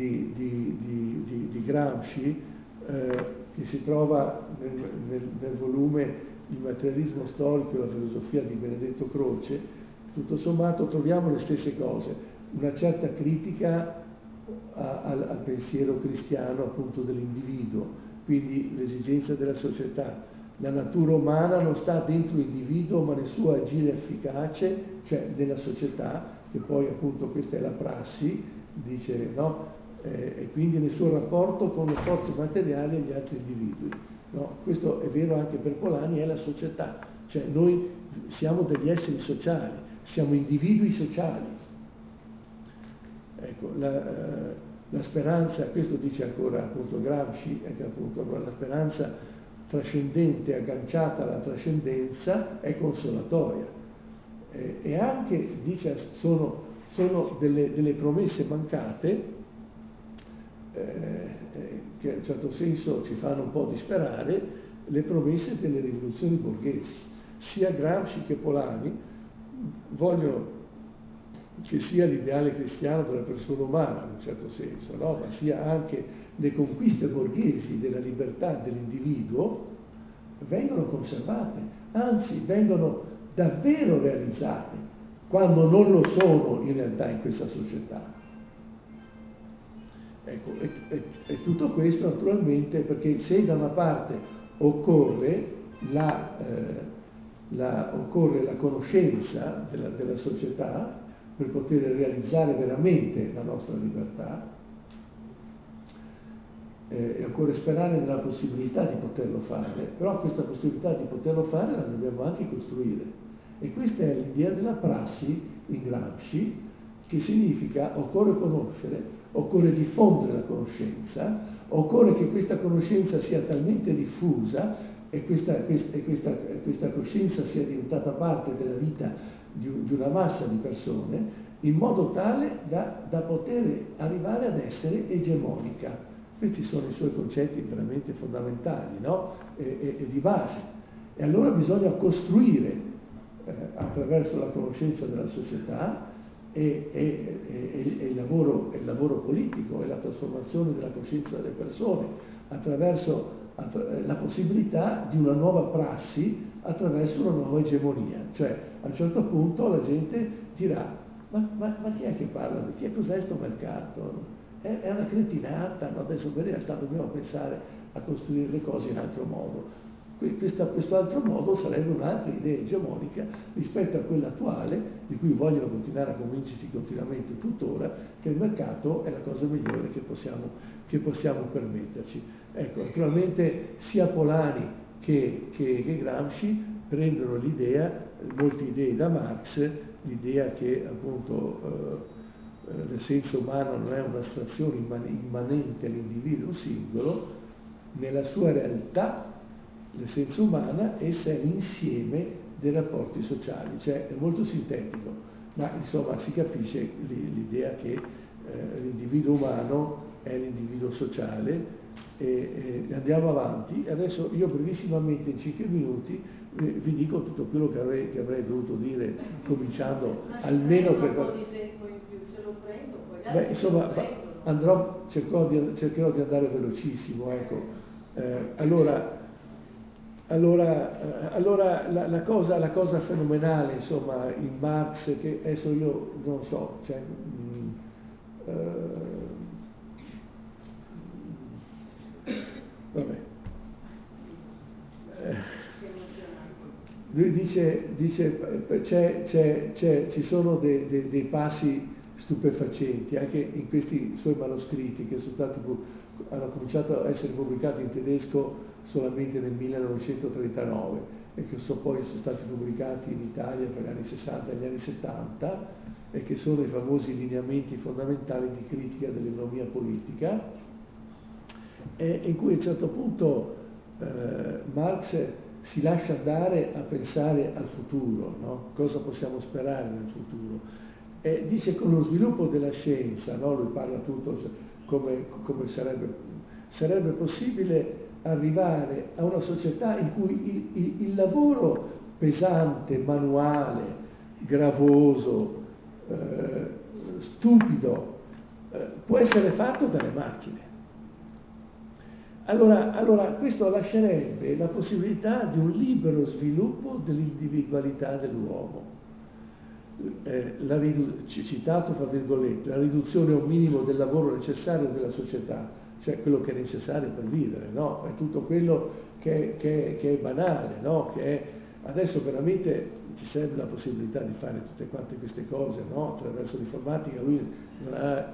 di Gramsci, che si trova nel volume Il materialismo storico e la filosofia di Benedetto Croce, tutto sommato troviamo le stesse cose, una certa critica al pensiero cristiano appunto dell'individuo, quindi l'esigenza della società. La natura umana non sta dentro l'individuo ma nel suo agire efficace, cioè nella società, che poi appunto questa è la prassi, dice, no? E quindi nel suo rapporto con le forze materiali e gli altri individui. No? Questo è vero anche per Polanyi, è la società, cioè noi siamo degli esseri sociali, siamo individui sociali. Ecco, la speranza, questo dice ancora appunto Gramsci, è che appunto la speranza trascendente agganciata alla trascendenza è consolatoria. E anche, dice, sono delle promesse mancate che in un certo senso ci fanno un po' disperare, le promesse delle rivoluzioni borghesi. Sia Gramsci che Polanyi vogliono che sia l'ideale cristiano della persona umana, in un certo senso, no? Ma sia anche le conquiste borghesi della libertà dell'individuo vengono conservate, anzi vengono davvero realizzate, quando non lo sono in realtà in questa società. Ecco, e tutto questo naturalmente perché se da una parte occorre la conoscenza della società per poter realizzare veramente la nostra libertà, e occorre sperare nella possibilità di poterlo fare, però questa possibilità di poterlo fare la dobbiamo anche costruire. E questa è l'idea della prassi in Gramsci, che significa occorre conoscere, occorre diffondere la conoscenza, occorre che questa conoscenza sia talmente diffusa e questa coscienza sia diventata parte della vita di una massa di persone, in modo tale da poter arrivare ad essere egemonica. Questi sono i suoi concetti veramente fondamentali, no? E di base. E allora bisogna costruire attraverso la conoscenza della società e il lavoro politico e la trasformazione della coscienza delle persone attraverso la possibilità di una nuova prassi attraverso una nuova egemonia. Cioè a un certo punto la gente dirà ma chi è che parla? Che cos'è sto mercato? È una cretinata, no? Adesso in realtà dobbiamo pensare a costruire le cose in altro modo. Questo altro modo sarebbe un'altra idea egemonica rispetto a quella attuale, di cui vogliono continuare a convincerci continuamente tuttora, che il mercato è la cosa migliore che possiamo permetterci. Ecco, naturalmente sia Polanyi che Gramsci prendono l'idea, molte idee da Marx, l'idea che appunto l'essenza umana non è un'astrazione immanente all'individuo singolo, nella sua realtà l'essenza umana essa è l'insieme dei rapporti sociali, cioè è molto sintetico, ma insomma si capisce l'idea che l'individuo umano è l'individuo sociale e andiamo avanti. Adesso io brevissimamente in 5 minuti vi dico tutto quello che avrei dovuto dire cominciando almeno per... Beh, insomma, cercherò di andare velocissimo, ecco. Allora la cosa fenomenale, insomma, in Marx, che adesso io non so, cioè, vabbè. Lui dice ci sono dei passi stupefacenti anche in questi suoi manoscritti che hanno cominciato a essere pubblicati in tedesco solamente nel 1939 e che poi sono stati pubblicati in Italia tra gli anni 60 e gli anni 70 e che sono i famosi lineamenti fondamentali di critica dell'economia politica, in cui a un certo punto Marx si lascia andare a pensare al futuro, no? Cosa possiamo sperare nel futuro. E dice con lo sviluppo della scienza, no? Lui parla tutto come sarebbe possibile arrivare a una società in cui il lavoro pesante, manuale, gravoso, stupido, può essere fatto dalle macchine. Allora questo lascerebbe la possibilità di un libero sviluppo dell'individualità dell'uomo. Citato fra virgolette, la riduzione a un minimo del lavoro necessario della società, cioè quello che è necessario per vivere, no? È tutto quello che è banale, no? Adesso veramente ci sarebbe la possibilità di fare tutte quante queste cose, no? Attraverso l'informatica. Lui non ha,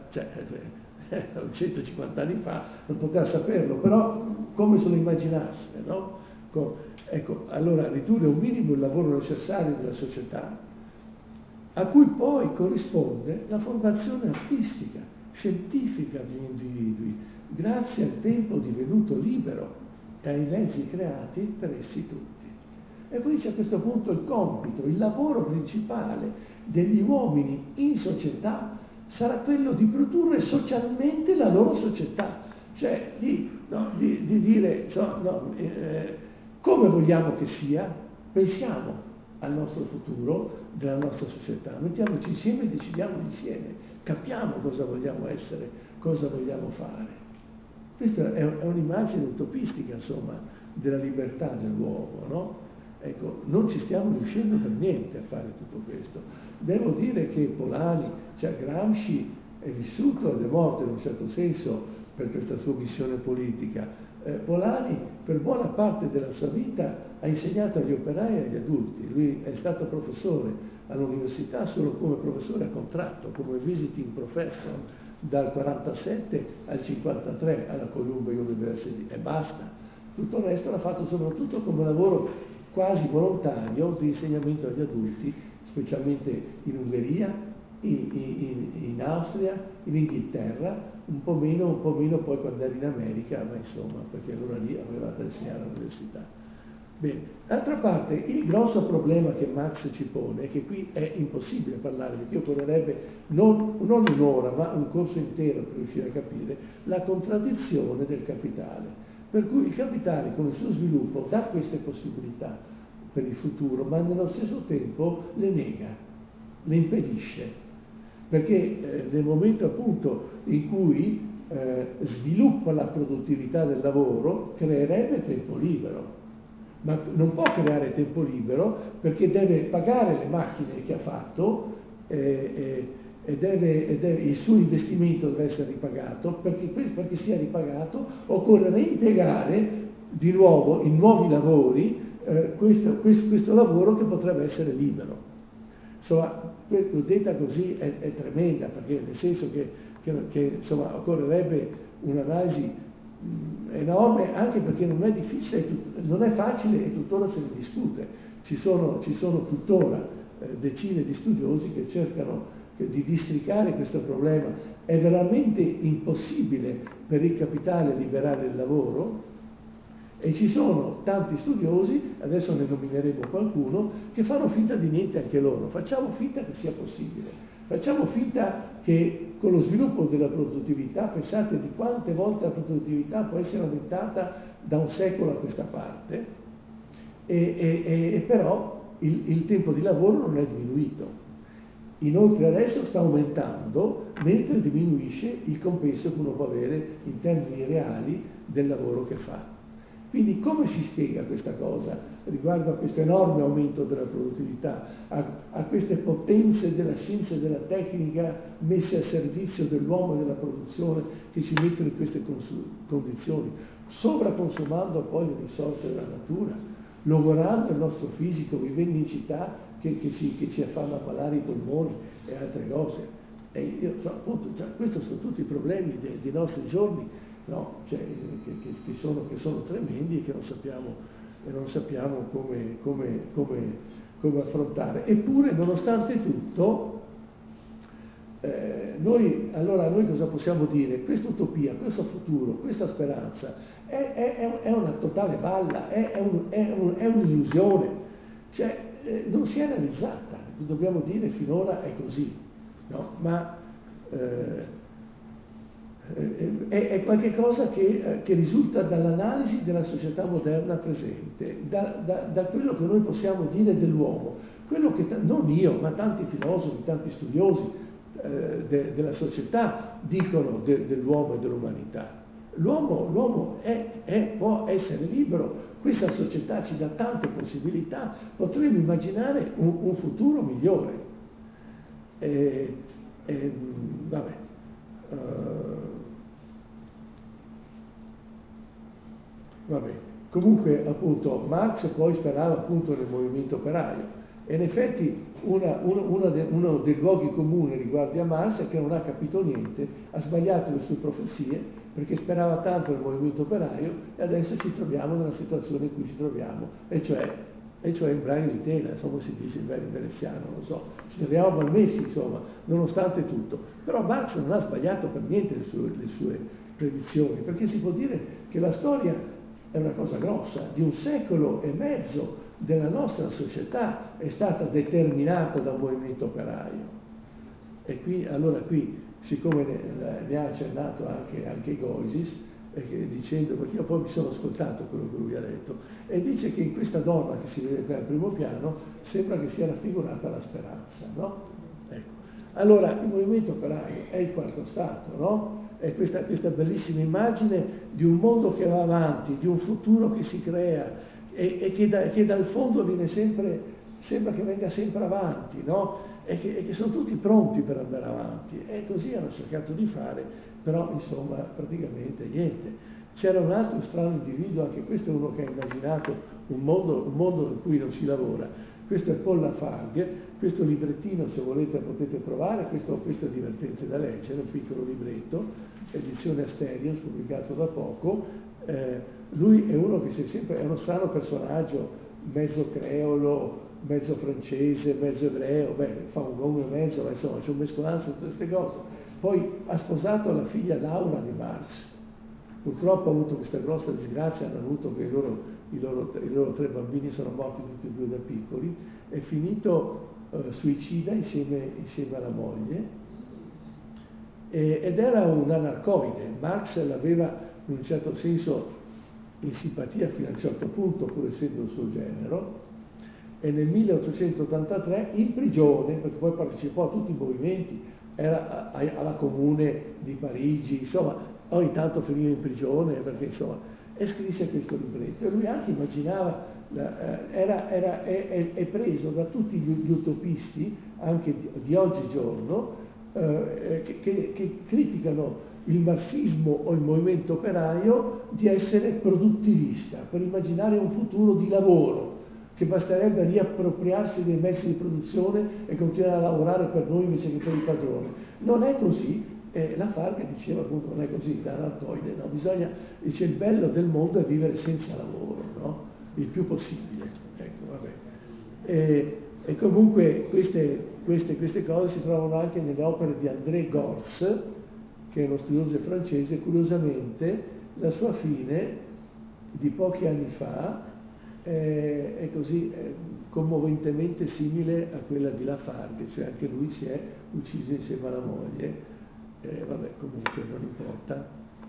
150 anni fa non poteva saperlo, però come se lo immaginasse, no? Ecco, allora ridurre un minimo il lavoro necessario della società, a cui poi corrisponde la formazione artistica, scientifica degli individui, grazie al tempo divenuto libero e ai mezzi creati per essi tutti. E poi c'è a questo punto il compito, il lavoro principale degli uomini in società sarà quello di produrre socialmente la loro società, cioè di dire come vogliamo che sia, pensiamo al nostro futuro, della nostra società, mettiamoci insieme e decidiamo insieme, capiamo cosa vogliamo essere, cosa vogliamo fare. Questa è un'immagine utopistica, insomma, della libertà dell'uomo, no? Ecco, non ci stiamo riuscendo per niente a fare tutto questo. Devo dire che Polanyi, cioè Gramsci, è vissuto ed è morto in un certo senso per questa sua missione politica. Polanyi per buona parte della sua vita ha insegnato agli operai e agli adulti. Lui è stato professore all'università solo come professore a contratto, come visiting professor, dal 47 al 53 alla Columbia University, e basta. Tutto il resto l'ha fatto soprattutto come lavoro quasi volontario di insegnamento agli adulti, specialmente in Ungheria, in Austria, in Inghilterra, un po' meno poi quando era in America, ma insomma, perché allora lì aveva da insegnare all'università. Bene, d'altra parte il grosso problema che Marx ci pone è che qui è impossibile parlare, perché occorrerebbe non un'ora, ma un corso intero per riuscire a capire la contraddizione del capitale. Per cui il capitale con il suo sviluppo dà queste possibilità per il futuro, ma nello stesso tempo le nega, le impedisce, perché nel momento appunto in cui sviluppa la produttività del lavoro, creerebbe tempo libero, ma non può creare tempo libero perché deve pagare le macchine che ha fatto il suo investimento deve essere ripagato. Perché sia ripagato occorre reimpiegare di nuovo in nuovi lavori questo lavoro che potrebbe essere libero. Insomma, detta così è tremenda, perché nel senso che insomma, occorrerebbe un'analisi enorme, anche perché non è difficile, non è facile e tuttora se ne discute. Ci sono tuttora decine di studiosi che cercano di districare questo problema. È veramente impossibile per il capitale liberare il lavoro, e ci sono tanti studiosi, adesso ne nomineremo qualcuno, che fanno finta di niente anche loro. Facciamo finta che sia possibile, facciamo finta che con lo sviluppo della produttività, pensate di quante volte la produttività può essere aumentata da un secolo a questa parte, e però il tempo di lavoro non è diminuito. Inoltre adesso sta aumentando, mentre diminuisce il compenso che uno può avere in termini reali del lavoro che fa. Quindi come si spiega questa cosa riguardo a questo enorme aumento della produttività, a queste potenze della scienza e della tecnica messe a servizio dell'uomo e della produzione, che ci mettono in queste condizioni, sovraconsumando poi le risorse della natura, logorando il nostro fisico, vivendo in città che ci fanno ammalare i polmoni e altre cose. E appunto, questi sono tutti i problemi dei nostri giorni, no? Cioè, che sono tremendi e che non sappiamo come affrontare. Eppure, nonostante tutto, Noi cosa possiamo dire? Questa utopia, questo futuro, questa speranza è una totale balla, è un'illusione, cioè non si è realizzata, dobbiamo dire finora è così, no? Ma è qualcosa che risulta dall'analisi della società moderna presente, da quello che noi possiamo dire dell'uomo, quello che non io, ma tanti filosofi, tanti studiosi della società dicono dell'uomo e dell'umanità. L'uomo può essere libero, questa società ci dà tante possibilità, potremmo immaginare un futuro migliore. Vabbè. Vabbè. Comunque appunto Marx poi sperava appunto nel movimento operaio e in effetti uno dei luoghi comuni riguardo a Marx è che non ha capito niente, ha sbagliato le sue profezie perché sperava tanto nel movimento operaio e adesso ci troviamo nella situazione in cui ci troviamo, e cioè in braghe di tela, insomma si dice in veneziano, non so, ci troviamo malmessi insomma, nonostante tutto. Però Marx non ha sbagliato per niente le sue predizioni, perché si può dire che la storia è una cosa grossa, di 1 secolo e mezzo della nostra società è stata determinata dal movimento operaio. E qui, siccome ne ha accennato anche Goisis, dicendo, perché io poi mi sono ascoltato quello che lui ha detto, e dice che in questa donna che si vede qui al primo piano sembra che sia raffigurata la speranza, no? Ecco. Allora, il movimento operaio è il quarto stato, no? È questa bellissima immagine di un mondo che va avanti, di un futuro che si crea e che dal fondo sembra che venga sempre avanti, no? E che sono tutti pronti per andare avanti. E così hanno cercato di fare, però insomma praticamente niente. C'era un altro strano individuo, anche questo è uno che ha immaginato un mondo in cui non si lavora. Questo è Paul Lafargue, questo librettino se volete potete trovare, questo è divertente da leggere, un piccolo libretto, edizione Asterios, pubblicato da poco. Lui è uno che è uno strano personaggio, mezzo creolo, mezzo francese, mezzo ebreo, fa un nome e mezzo, ma insomma c'è un mescolanza di tutte queste cose. Poi ha sposato la figlia Laura di Marx. Purtroppo ha avuto questa grossa disgrazia, hanno avuto che i loro 3 bambini sono morti tutti e 2 da piccoli, è finito suicida insieme alla moglie, ed era un anarcoide. Marx l'aveva in un certo senso in simpatia fino a un certo punto, pur essendo il suo genero, e nel 1883 in prigione, perché poi partecipò a tutti i movimenti, era alla Comune di Parigi, insomma, ogni tanto finiva in prigione, perché insomma, e scrisse questo libretto. E lui anche immaginava, è preso da tutti gli utopisti, anche di oggigiorno, che criticano il marxismo o il movimento operaio di essere produttivista, per immaginare un futuro di lavoro, che basterebbe riappropriarsi dei mezzi di produzione e continuare a lavorare per noi invece che per il padrone. Non è così, Lafargue diceva appunto non è così, l'anarcoide, no? Dice il bello del mondo è vivere senza lavoro, no? Il più possibile. Ecco, vabbè. E comunque queste cose si trovano anche nelle opere di André Gorz, che è uno studioso francese. Curiosamente la sua fine di pochi anni fa è così commoventemente simile a quella di Lafargue, cioè anche lui si è ucciso insieme alla moglie, vabbè comunque non importa.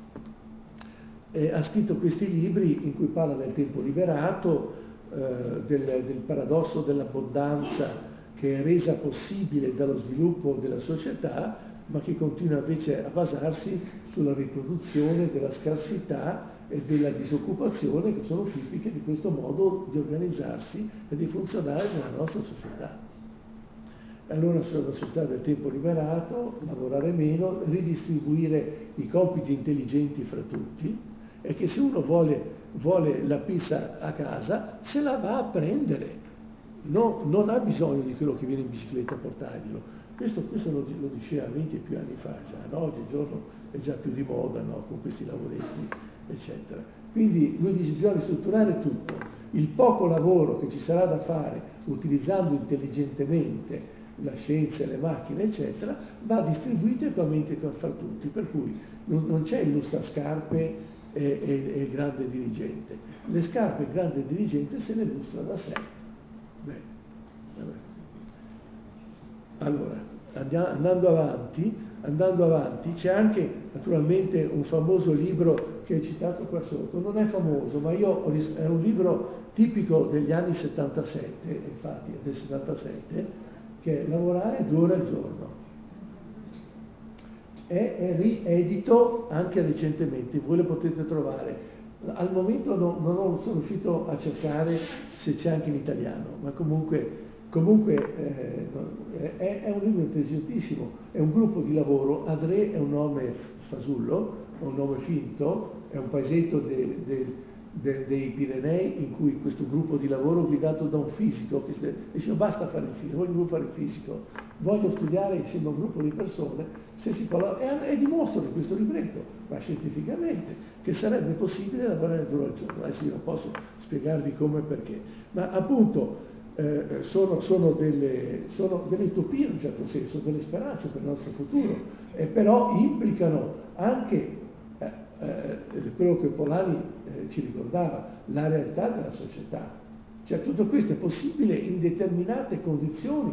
Ha scritto questi libri in cui parla del tempo liberato, del paradosso dell'abbondanza che è resa possibile dallo sviluppo della società, ma che continua invece a basarsi sulla riproduzione della scarsità e della disoccupazione, che sono tipiche di questo modo di organizzarsi e di funzionare nella nostra società. Allora c'è una società del tempo liberato, lavorare meno, ridistribuire i compiti intelligenti fra tutti, e che se uno vuole la pizza a casa se la va a prendere, non ha bisogno di quello che viene in bicicletta a portarglielo. Questo lo diceva 20 e più anni fa già, no? Oggigiorno è già più di moda, no? Con questi lavoretti, eccetera. Quindi lui dice bisogna ristrutturare tutto. Il poco lavoro che ci sarà da fare utilizzando intelligentemente la scienza, le macchine, eccetera, va distribuita equamente fra tutti, per cui non c'è il lustrascarpe e il grande dirigente. Le scarpe e il grande dirigente se le lustra da sé. Bene, vabbè. Allora, andando avanti, c'è anche naturalmente un famoso libro che è citato qua sotto, non è famoso, ma è un libro tipico degli anni 77, infatti è del 77, che è Lavorare 2 ore al giorno. È riedito anche recentemente, voi lo potete trovare. Al momento non sono riuscito a cercare se c'è anche in italiano, ma comunque è un libro intelligentissimo, è un gruppo di lavoro. Adré è un nome fasullo, è un nome finto, è un paesetto dei Pirenei in cui questo gruppo di lavoro guidato da un fisico che dice basta fare il fisico, voglio fare il fisico, voglio studiare insieme a un gruppo di persone, se si può, e dimostrano in questo libretto, ma scientificamente, che sarebbe possibile lavorare 2 ore al giorno. Adesso io non posso spiegarvi come e perché, ma appunto sono delle utopie in un certo senso, delle speranze per il nostro futuro, però implicano anche quello che Polanyi ci ricordava, la realtà della società. Cioè tutto questo è possibile in determinate condizioni,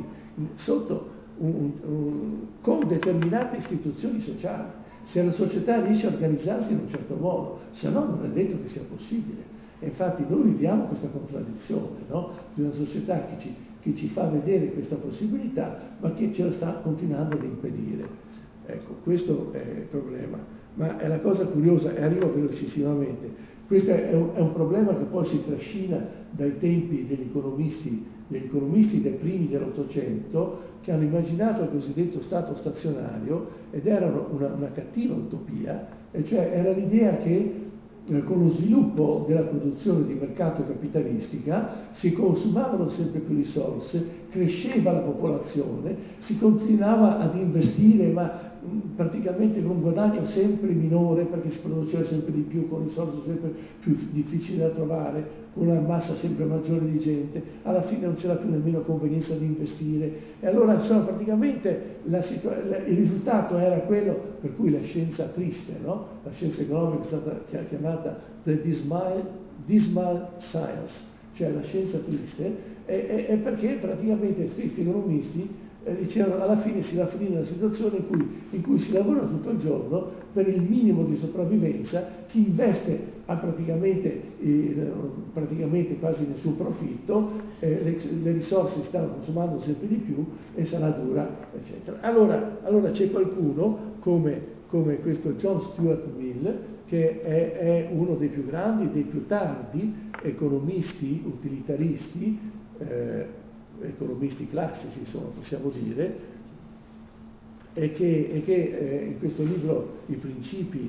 con determinate istituzioni sociali. Se la società riesce a organizzarsi in un certo modo, se no non è detto che sia possibile. E infatti noi viviamo questa contraddizione, no? Di una società che ci fa vedere questa possibilità, ma che ce la sta continuando ad impedire. Ecco, questo è il problema. Ma è la cosa curiosa, e arrivo velocissimamente, questo è un problema che poi si trascina dai tempi degli economisti dei primi dell'Ottocento, che hanno immaginato il cosiddetto Stato stazionario, ed era una cattiva utopia, e cioè era l'idea che con lo sviluppo della produzione di mercato capitalistica si consumavano sempre più risorse, cresceva la popolazione, si continuava ad investire, ma praticamente con un guadagno sempre minore perché si produceva sempre di più, con risorse sempre più difficili da trovare, con una massa sempre maggiore di gente, alla fine non c'era più nemmeno convenienza di investire, e allora insomma praticamente il risultato era quello per cui la scienza triste, no? La scienza economica è stata chiamata the dismal science, cioè la scienza triste, è perché praticamente questi economisti dicevano alla fine si va a finire una situazione in cui si lavora tutto il giorno per il minimo di sopravvivenza, chi investe ha praticamente quasi nessun profitto, le risorse si stanno consumando sempre di più e sarà dura, eccetera. Allora c'è qualcuno come questo John Stuart Mill, che è uno dei più grandi, dei più tardi economisti utilitaristi, economisti classici, insomma, possiamo dire, e che in questo libro I principi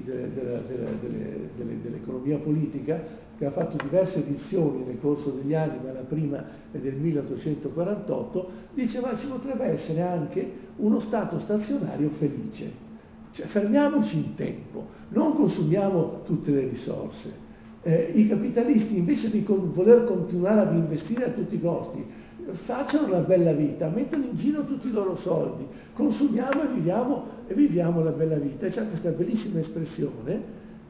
dell'economia politica, che ha fatto diverse edizioni nel corso degli anni, ma la prima è del 1848, dice ma ci potrebbe essere anche uno stato stazionario felice, cioè fermiamoci in tempo, non consumiamo tutte le risorse. I capitalisti, invece di voler continuare ad investire a tutti i costi, facciano una bella vita, mettono in giro tutti i loro soldi, consumiamo e viviamo la bella vita. E c'è questa bellissima espressione,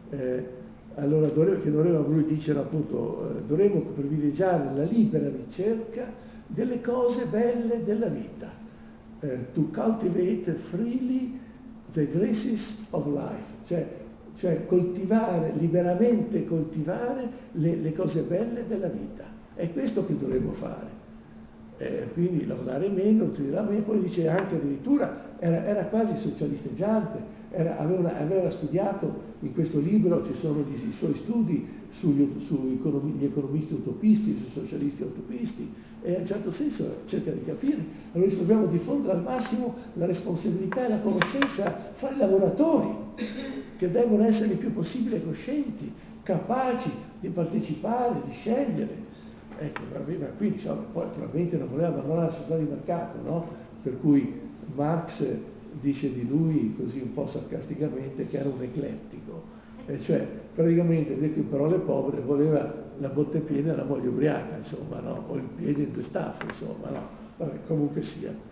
allora che lui dice appunto, dovremmo privilegiare la libera ricerca delle cose belle della vita, to cultivate freely the graces of life, cioè liberamente coltivare le cose belle della vita. È questo che dovremmo fare. Quindi lavorare meno, utilizzare meno, poi dice anche addirittura, era quasi socialisteggiante, aveva studiato, in questo libro ci sono i suoi studi sugli economisti utopisti, sui socialisti utopisti, e in un certo senso cerca di capire. Allora ci dobbiamo diffondere al massimo la responsabilità e la conoscenza fra i lavoratori, che devono essere il più possibile coscienti, capaci di partecipare, di scegliere. Ecco, quindi poi probabilmente non voleva abbandonare la società di mercato, no? Per cui Marx dice di lui, così un po' sarcasticamente, che era un eclettico, e cioè praticamente, detto in parole povere, voleva la botte piena e la moglie ubriaca, insomma, no? O il piede in 2 staffe, insomma, no? Vabbè, comunque sia.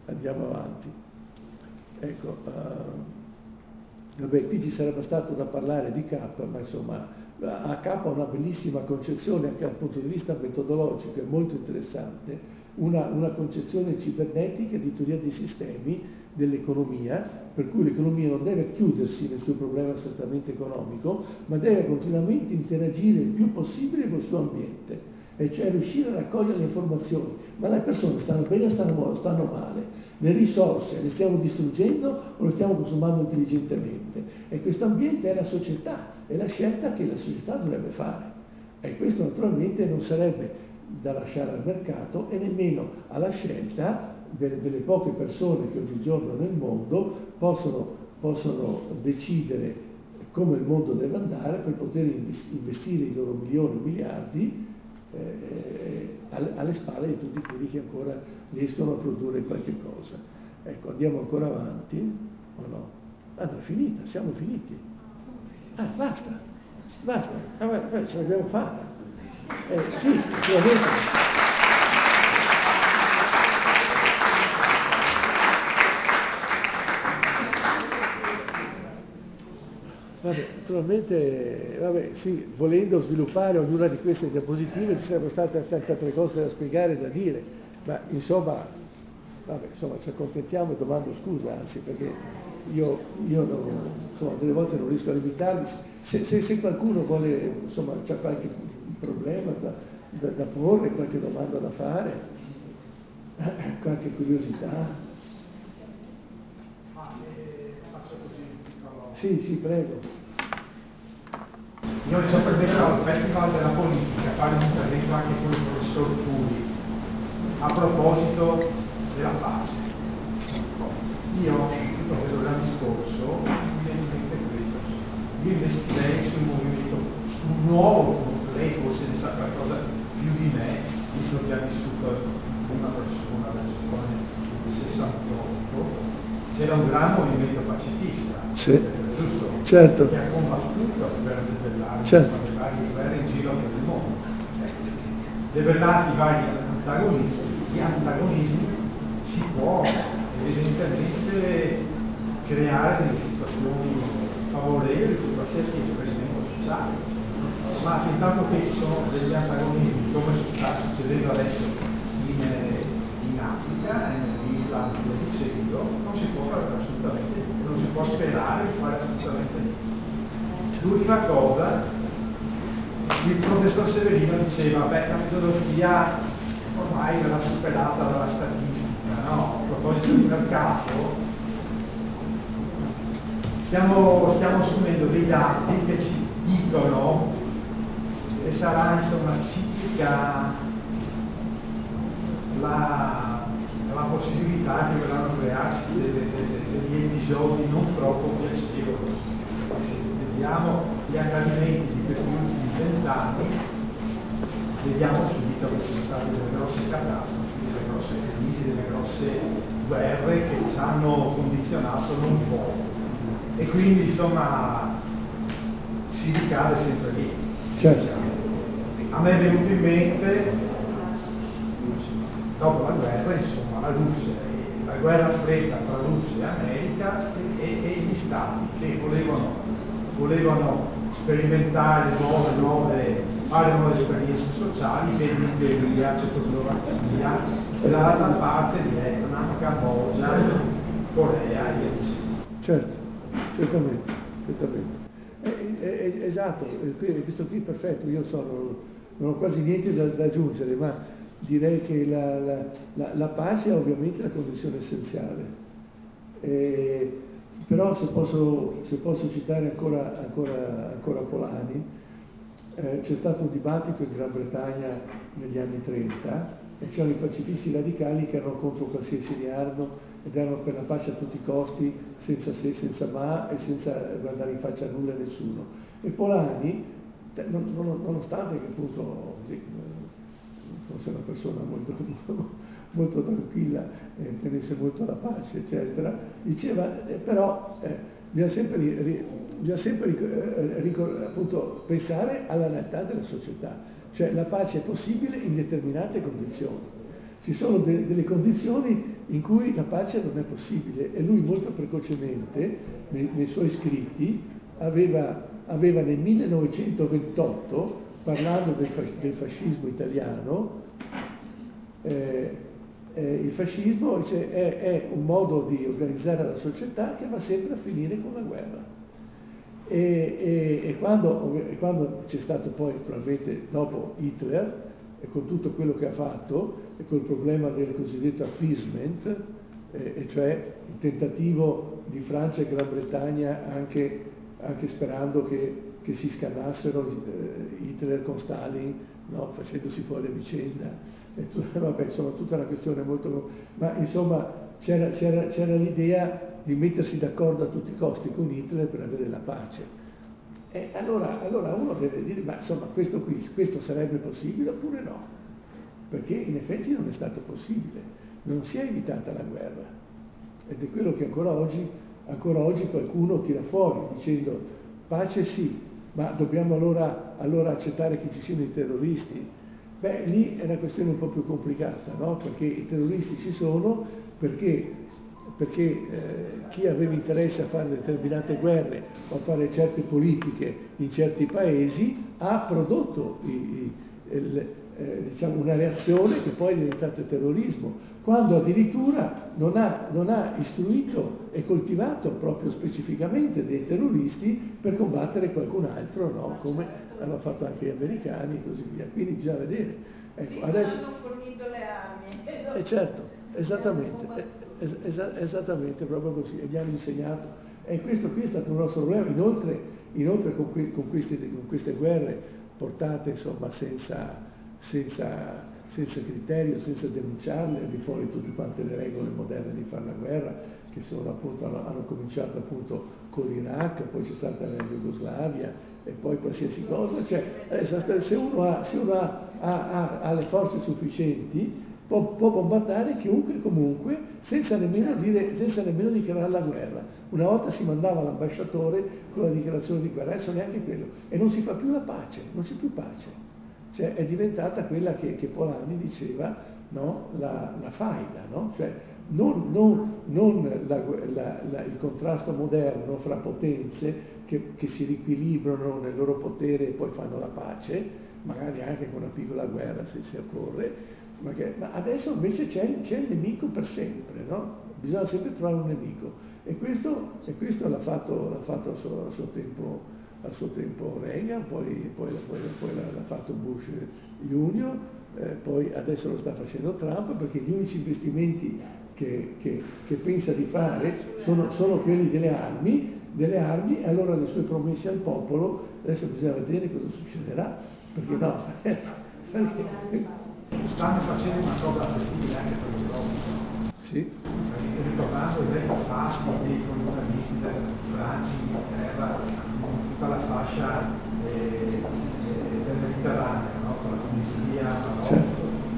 Andiamo avanti. Ecco, vabbè, qui ci sarebbe stato da parlare di K, ma insomma, a K ha una bellissima concezione anche dal punto di vista metodologico, è molto interessante, una concezione cibernetica di teoria dei sistemi dell'economia, per cui l'economia non deve chiudersi nel suo problema strettamente economico, ma deve continuamente interagire il più possibile col suo ambiente, e cioè riuscire a raccogliere le informazioni. Ma le persone stanno bene o stanno male? Le risorse le stiamo distruggendo o le stiamo consumando intelligentemente? E questo ambiente è la società, è la scelta che la società dovrebbe fare. E questo naturalmente non sarebbe da lasciare al mercato e nemmeno alla scelta delle poche persone che oggigiorno nel mondo possono decidere come il mondo deve andare per poter investire i loro milioni o miliardi alle spalle di tutti quelli che ancora riescono a produrre qualche cosa. Ecco, andiamo ancora avanti o no? Ah, no, è finita, siamo finiti. Ah, basta, ce l'abbiamo fatta. Sì, sicuramente. Naturalmente, sì, volendo sviluppare ognuna di queste diapositive ci sarebbero state tante altre cose da spiegare e da dire, ma insomma, ci accontentiamo e domando scusa, anzi, perché io delle volte non riesco a limitarmi. Se qualcuno vuole, c'ha qualche problema da porre, qualche domanda da fare, qualche curiosità. Sì, prego. Io ho permesso al Festival della Politica fare un intervento anche con il professor Puri a proposito della pace. Io, tutto questo l'anno scorso, mi viene in mente questo. Io investirei su un nuovo, lei forse ne sa qualcosa più di me, visto che ha vissuto una persona del 68, c'era un gran movimento pacifista, sì, giusto? Certo. Che ha combattuto per debellare certo. le varie guerre in giro per il mondo. Debellati i vari antagonismi, gli antagonismi si può evidentemente creare delle situazioni favorevoli per qualsiasi esperimento sociale, ma intanto che ci sono degli antagonismi, come sta succedendo adesso in Africa, nell'Islam, via dicendo, non si può fare assolutamente, non si può sperare di fare assolutamente niente. L'ultima cosa, il professor Severino diceva, la filosofia ormai verrà superata dalla statistica, no? A proposito di mercato, stiamo assumendo dei dati che ci dicono che sarà insomma ciclica la possibilità che verranno a crearsi degli episodi non troppo piacevoli. Se vediamo gli accadimenti di questi ultimi 20 anni, vediamo subito che ci sono state delle grosse catastrofi, delle grosse crisi, delle grosse guerre che ci hanno condizionato non poco. E quindi insomma si ricade sempre lì. Certo. A me è venuto in mente dopo la guerra, insomma, la guerra fredda tra Russia e America e gli stati che volevano sperimentare fare nuove esperienze sociali, vedi Ungheria, Cecoslovacchia, e dall'altra parte Vietnam, Cambogia, Corea e via dicendo. Certo, certamente. Esatto, questo qui è perfetto, io non ho quasi niente da aggiungere, ma direi che la pace è ovviamente la condizione essenziale. Però se posso citare ancora Polanyi, c'è stato un dibattito in Gran Bretagna negli anni 30 e c'erano i pacifisti radicali che erano contro qualsiasi riarmo ed erano per la pace a tutti i costi, senza se, senza ma e senza guardare in faccia a nulla e nessuno. E Polanyi, nonostante che appunto fosse una persona molto tranquilla, tenesse molto la pace, eccetera, diceva però bisogna sempre appunto pensare alla realtà della società, cioè la pace è possibile in determinate condizioni. Ci sono delle condizioni in cui la pace non è possibile, e lui molto precocemente, nei suoi scritti, aveva nel 1928, parlando del fascismo italiano, il fascismo è un modo di organizzare la società che va sempre a finire con la guerra. E quando c'è stato poi, naturalmente, dopo Hitler, e con tutto quello che ha fatto, e col problema del cosiddetto appeasement, e cioè il tentativo di Francia e Gran Bretagna, anche sperando che si scannassero Hitler con Stalin, no? Facendosi fuori a vicenda. Vabbè, insomma, tutta una questione molto... Ma insomma c'era l'idea di mettersi d'accordo a tutti i costi con Hitler per avere la pace. E allora uno deve dire, ma insomma, questo sarebbe possibile oppure no? Perché in effetti non è stato possibile, non si è evitata la guerra. Ed è quello che ancora oggi qualcuno tira fuori, dicendo pace sì, ma dobbiamo allora accettare che ci siano i terroristi? Beh, lì è una questione un po' più complicata, no? Perché i terroristi ci sono perché chi aveva interesse a fare determinate guerre o a fare certe politiche in certi paesi ha prodotto diciamo una reazione che poi è diventata terrorismo, quando addirittura non ha istruito e coltivato proprio specificamente dei terroristi per combattere qualcun altro, no? Come hanno fatto anche gli americani e così via. Quindi bisogna vedere. Ecco, adesso hanno fornito le armi. Certo, esattamente, proprio così, e gli hanno insegnato. E questo qui è stato un nostro problema. Inoltre con queste guerre portate, insomma, senza criterio, senza denunciarle, di fuori tutte quante le regole moderne di fare la guerra, che sono appunto, hanno cominciato appunto con l'Iraq, poi c'è stata la Jugoslavia e poi qualsiasi cosa. Cioè, se uno ha le forze sufficienti, può bombardare chiunque comunque senza nemmeno dichiarare la guerra. Una volta si mandava l'ambasciatore con la dichiarazione di guerra, adesso neanche quello, e non si fa più la pace, non c'è più pace. Cioè è diventata quella che Polanyi diceva, no? La faida, no? Cioè non il contrasto moderno fra potenze che si riequilibrano nel loro potere e poi fanno la pace, magari anche con una piccola guerra se occorre, ma adesso invece c'è il nemico per sempre, no? Bisogna sempre trovare un nemico, e questo l'ha fatto a suo tempo Reagan, poi l'ha fatto Bush Junior, poi adesso lo sta facendo Trump, perché gli unici investimenti che pensa di fare sono quelli delle armi, e allora le sue promesse al popolo, adesso bisogna vedere cosa succederà, perché no? Stanno facendo una cosa terribile anche per l'Europa. Sì. Ritornando ai vecchi fasti dei colonialisti della Francia, Inghilterra, tutta la fascia del Mediterraneo, no? Con la Tunisia, Marocco.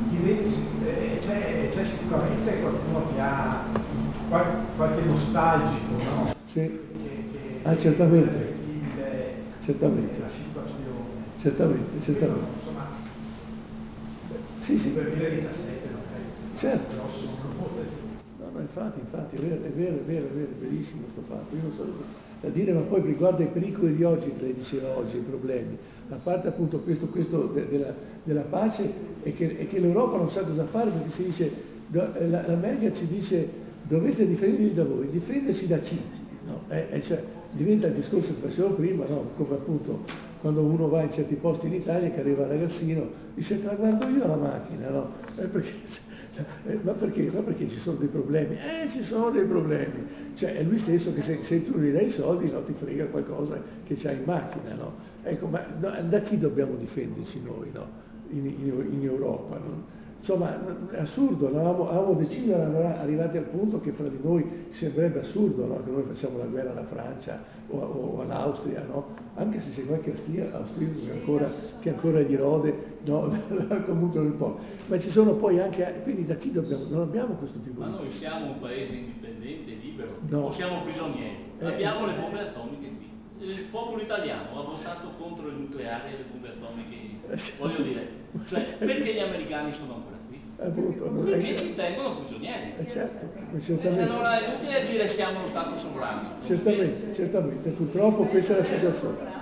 C'è sicuramente qualcuno che ha qualche nostalgico, no? Sì. Certamente. La situazione. Certamente. Insomma, sì. Per 2017 non è certo. grosso rumore. No, infatti, è vero, bellissimo questo fatto. Io non so da dire, ma poi riguardo ai pericoli di oggi, lei diceva oggi, i problemi. A parte appunto questo della pace, è che l'Europa non sa cosa fare, perché si dice, l'America ci dice, dovete difendervi da voi, difendersi da chi? No? Cioè, diventa il discorso che facevo prima, no? Come appunto quando uno va in certi posti in Italia, che arriva il ragazzino, dice, te la guardo io la macchina, no? Ma perché ci sono dei problemi? Ci sono dei problemi. Cioè è lui stesso che se tu gli dai i soldi, no, ti frega qualcosa che c'hai in macchina, no? Ecco, ma da chi dobbiamo difenderci noi, no? In Europa, no? Insomma, è assurdo, no? Avevamo deciso, eravamo arrivati al punto che fra di noi sembrerebbe assurdo, no? Che noi facciamo la guerra alla Francia o all'Austria, no? Anche se c'è qualche austriaco che ancora gli rode, no? Comunque un po'. Ma ci sono poi anche, quindi da chi dobbiamo? Non abbiamo questo tipo di... Ma noi siamo un paese indipendente e libero, o siamo prigionieri? Abbiamo le bombe atomiche qui. Il popolo italiano ha votato contro il nucleare e le bombe atomiche. Voglio dire, cioè, perché gli americani sono ancora qui? Perché ci tengono prigionieri. Certo, certamente. Allora è inutile dire siamo lo Stato sovrano. Certamente, purtroppo questa è la situazione.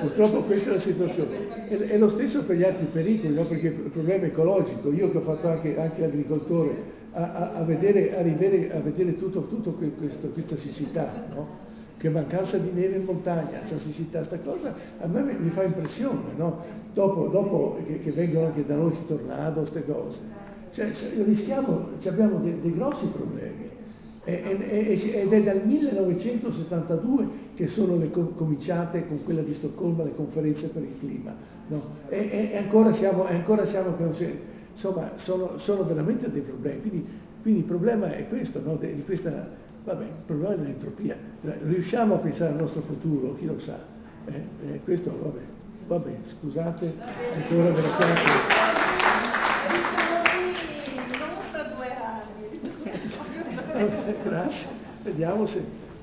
È lo stesso per gli altri pericoli, no? Perché il problema ecologico, io che ho fatto anche agricoltore, a vedere tutto questa siccità, no? Che mancanza di neve in montagna, questa siccità, questa cosa a me mi fa impressione, no? Dopo che vengono anche da noi i tornado, queste cose, cioè abbiamo dei grossi problemi. Ed è dal 1972 che sono cominciate con quella di Stoccolma le conferenze per il clima, no? E ancora siamo che non c'è, insomma sono veramente dei problemi, quindi il problema è questo, no? Di questa, il problema dell'entropia. Riusciamo a pensare al nostro futuro, chi lo sa, questo vabbè, scusate ancora della Non fra 2 anni. Grazie, vediamo se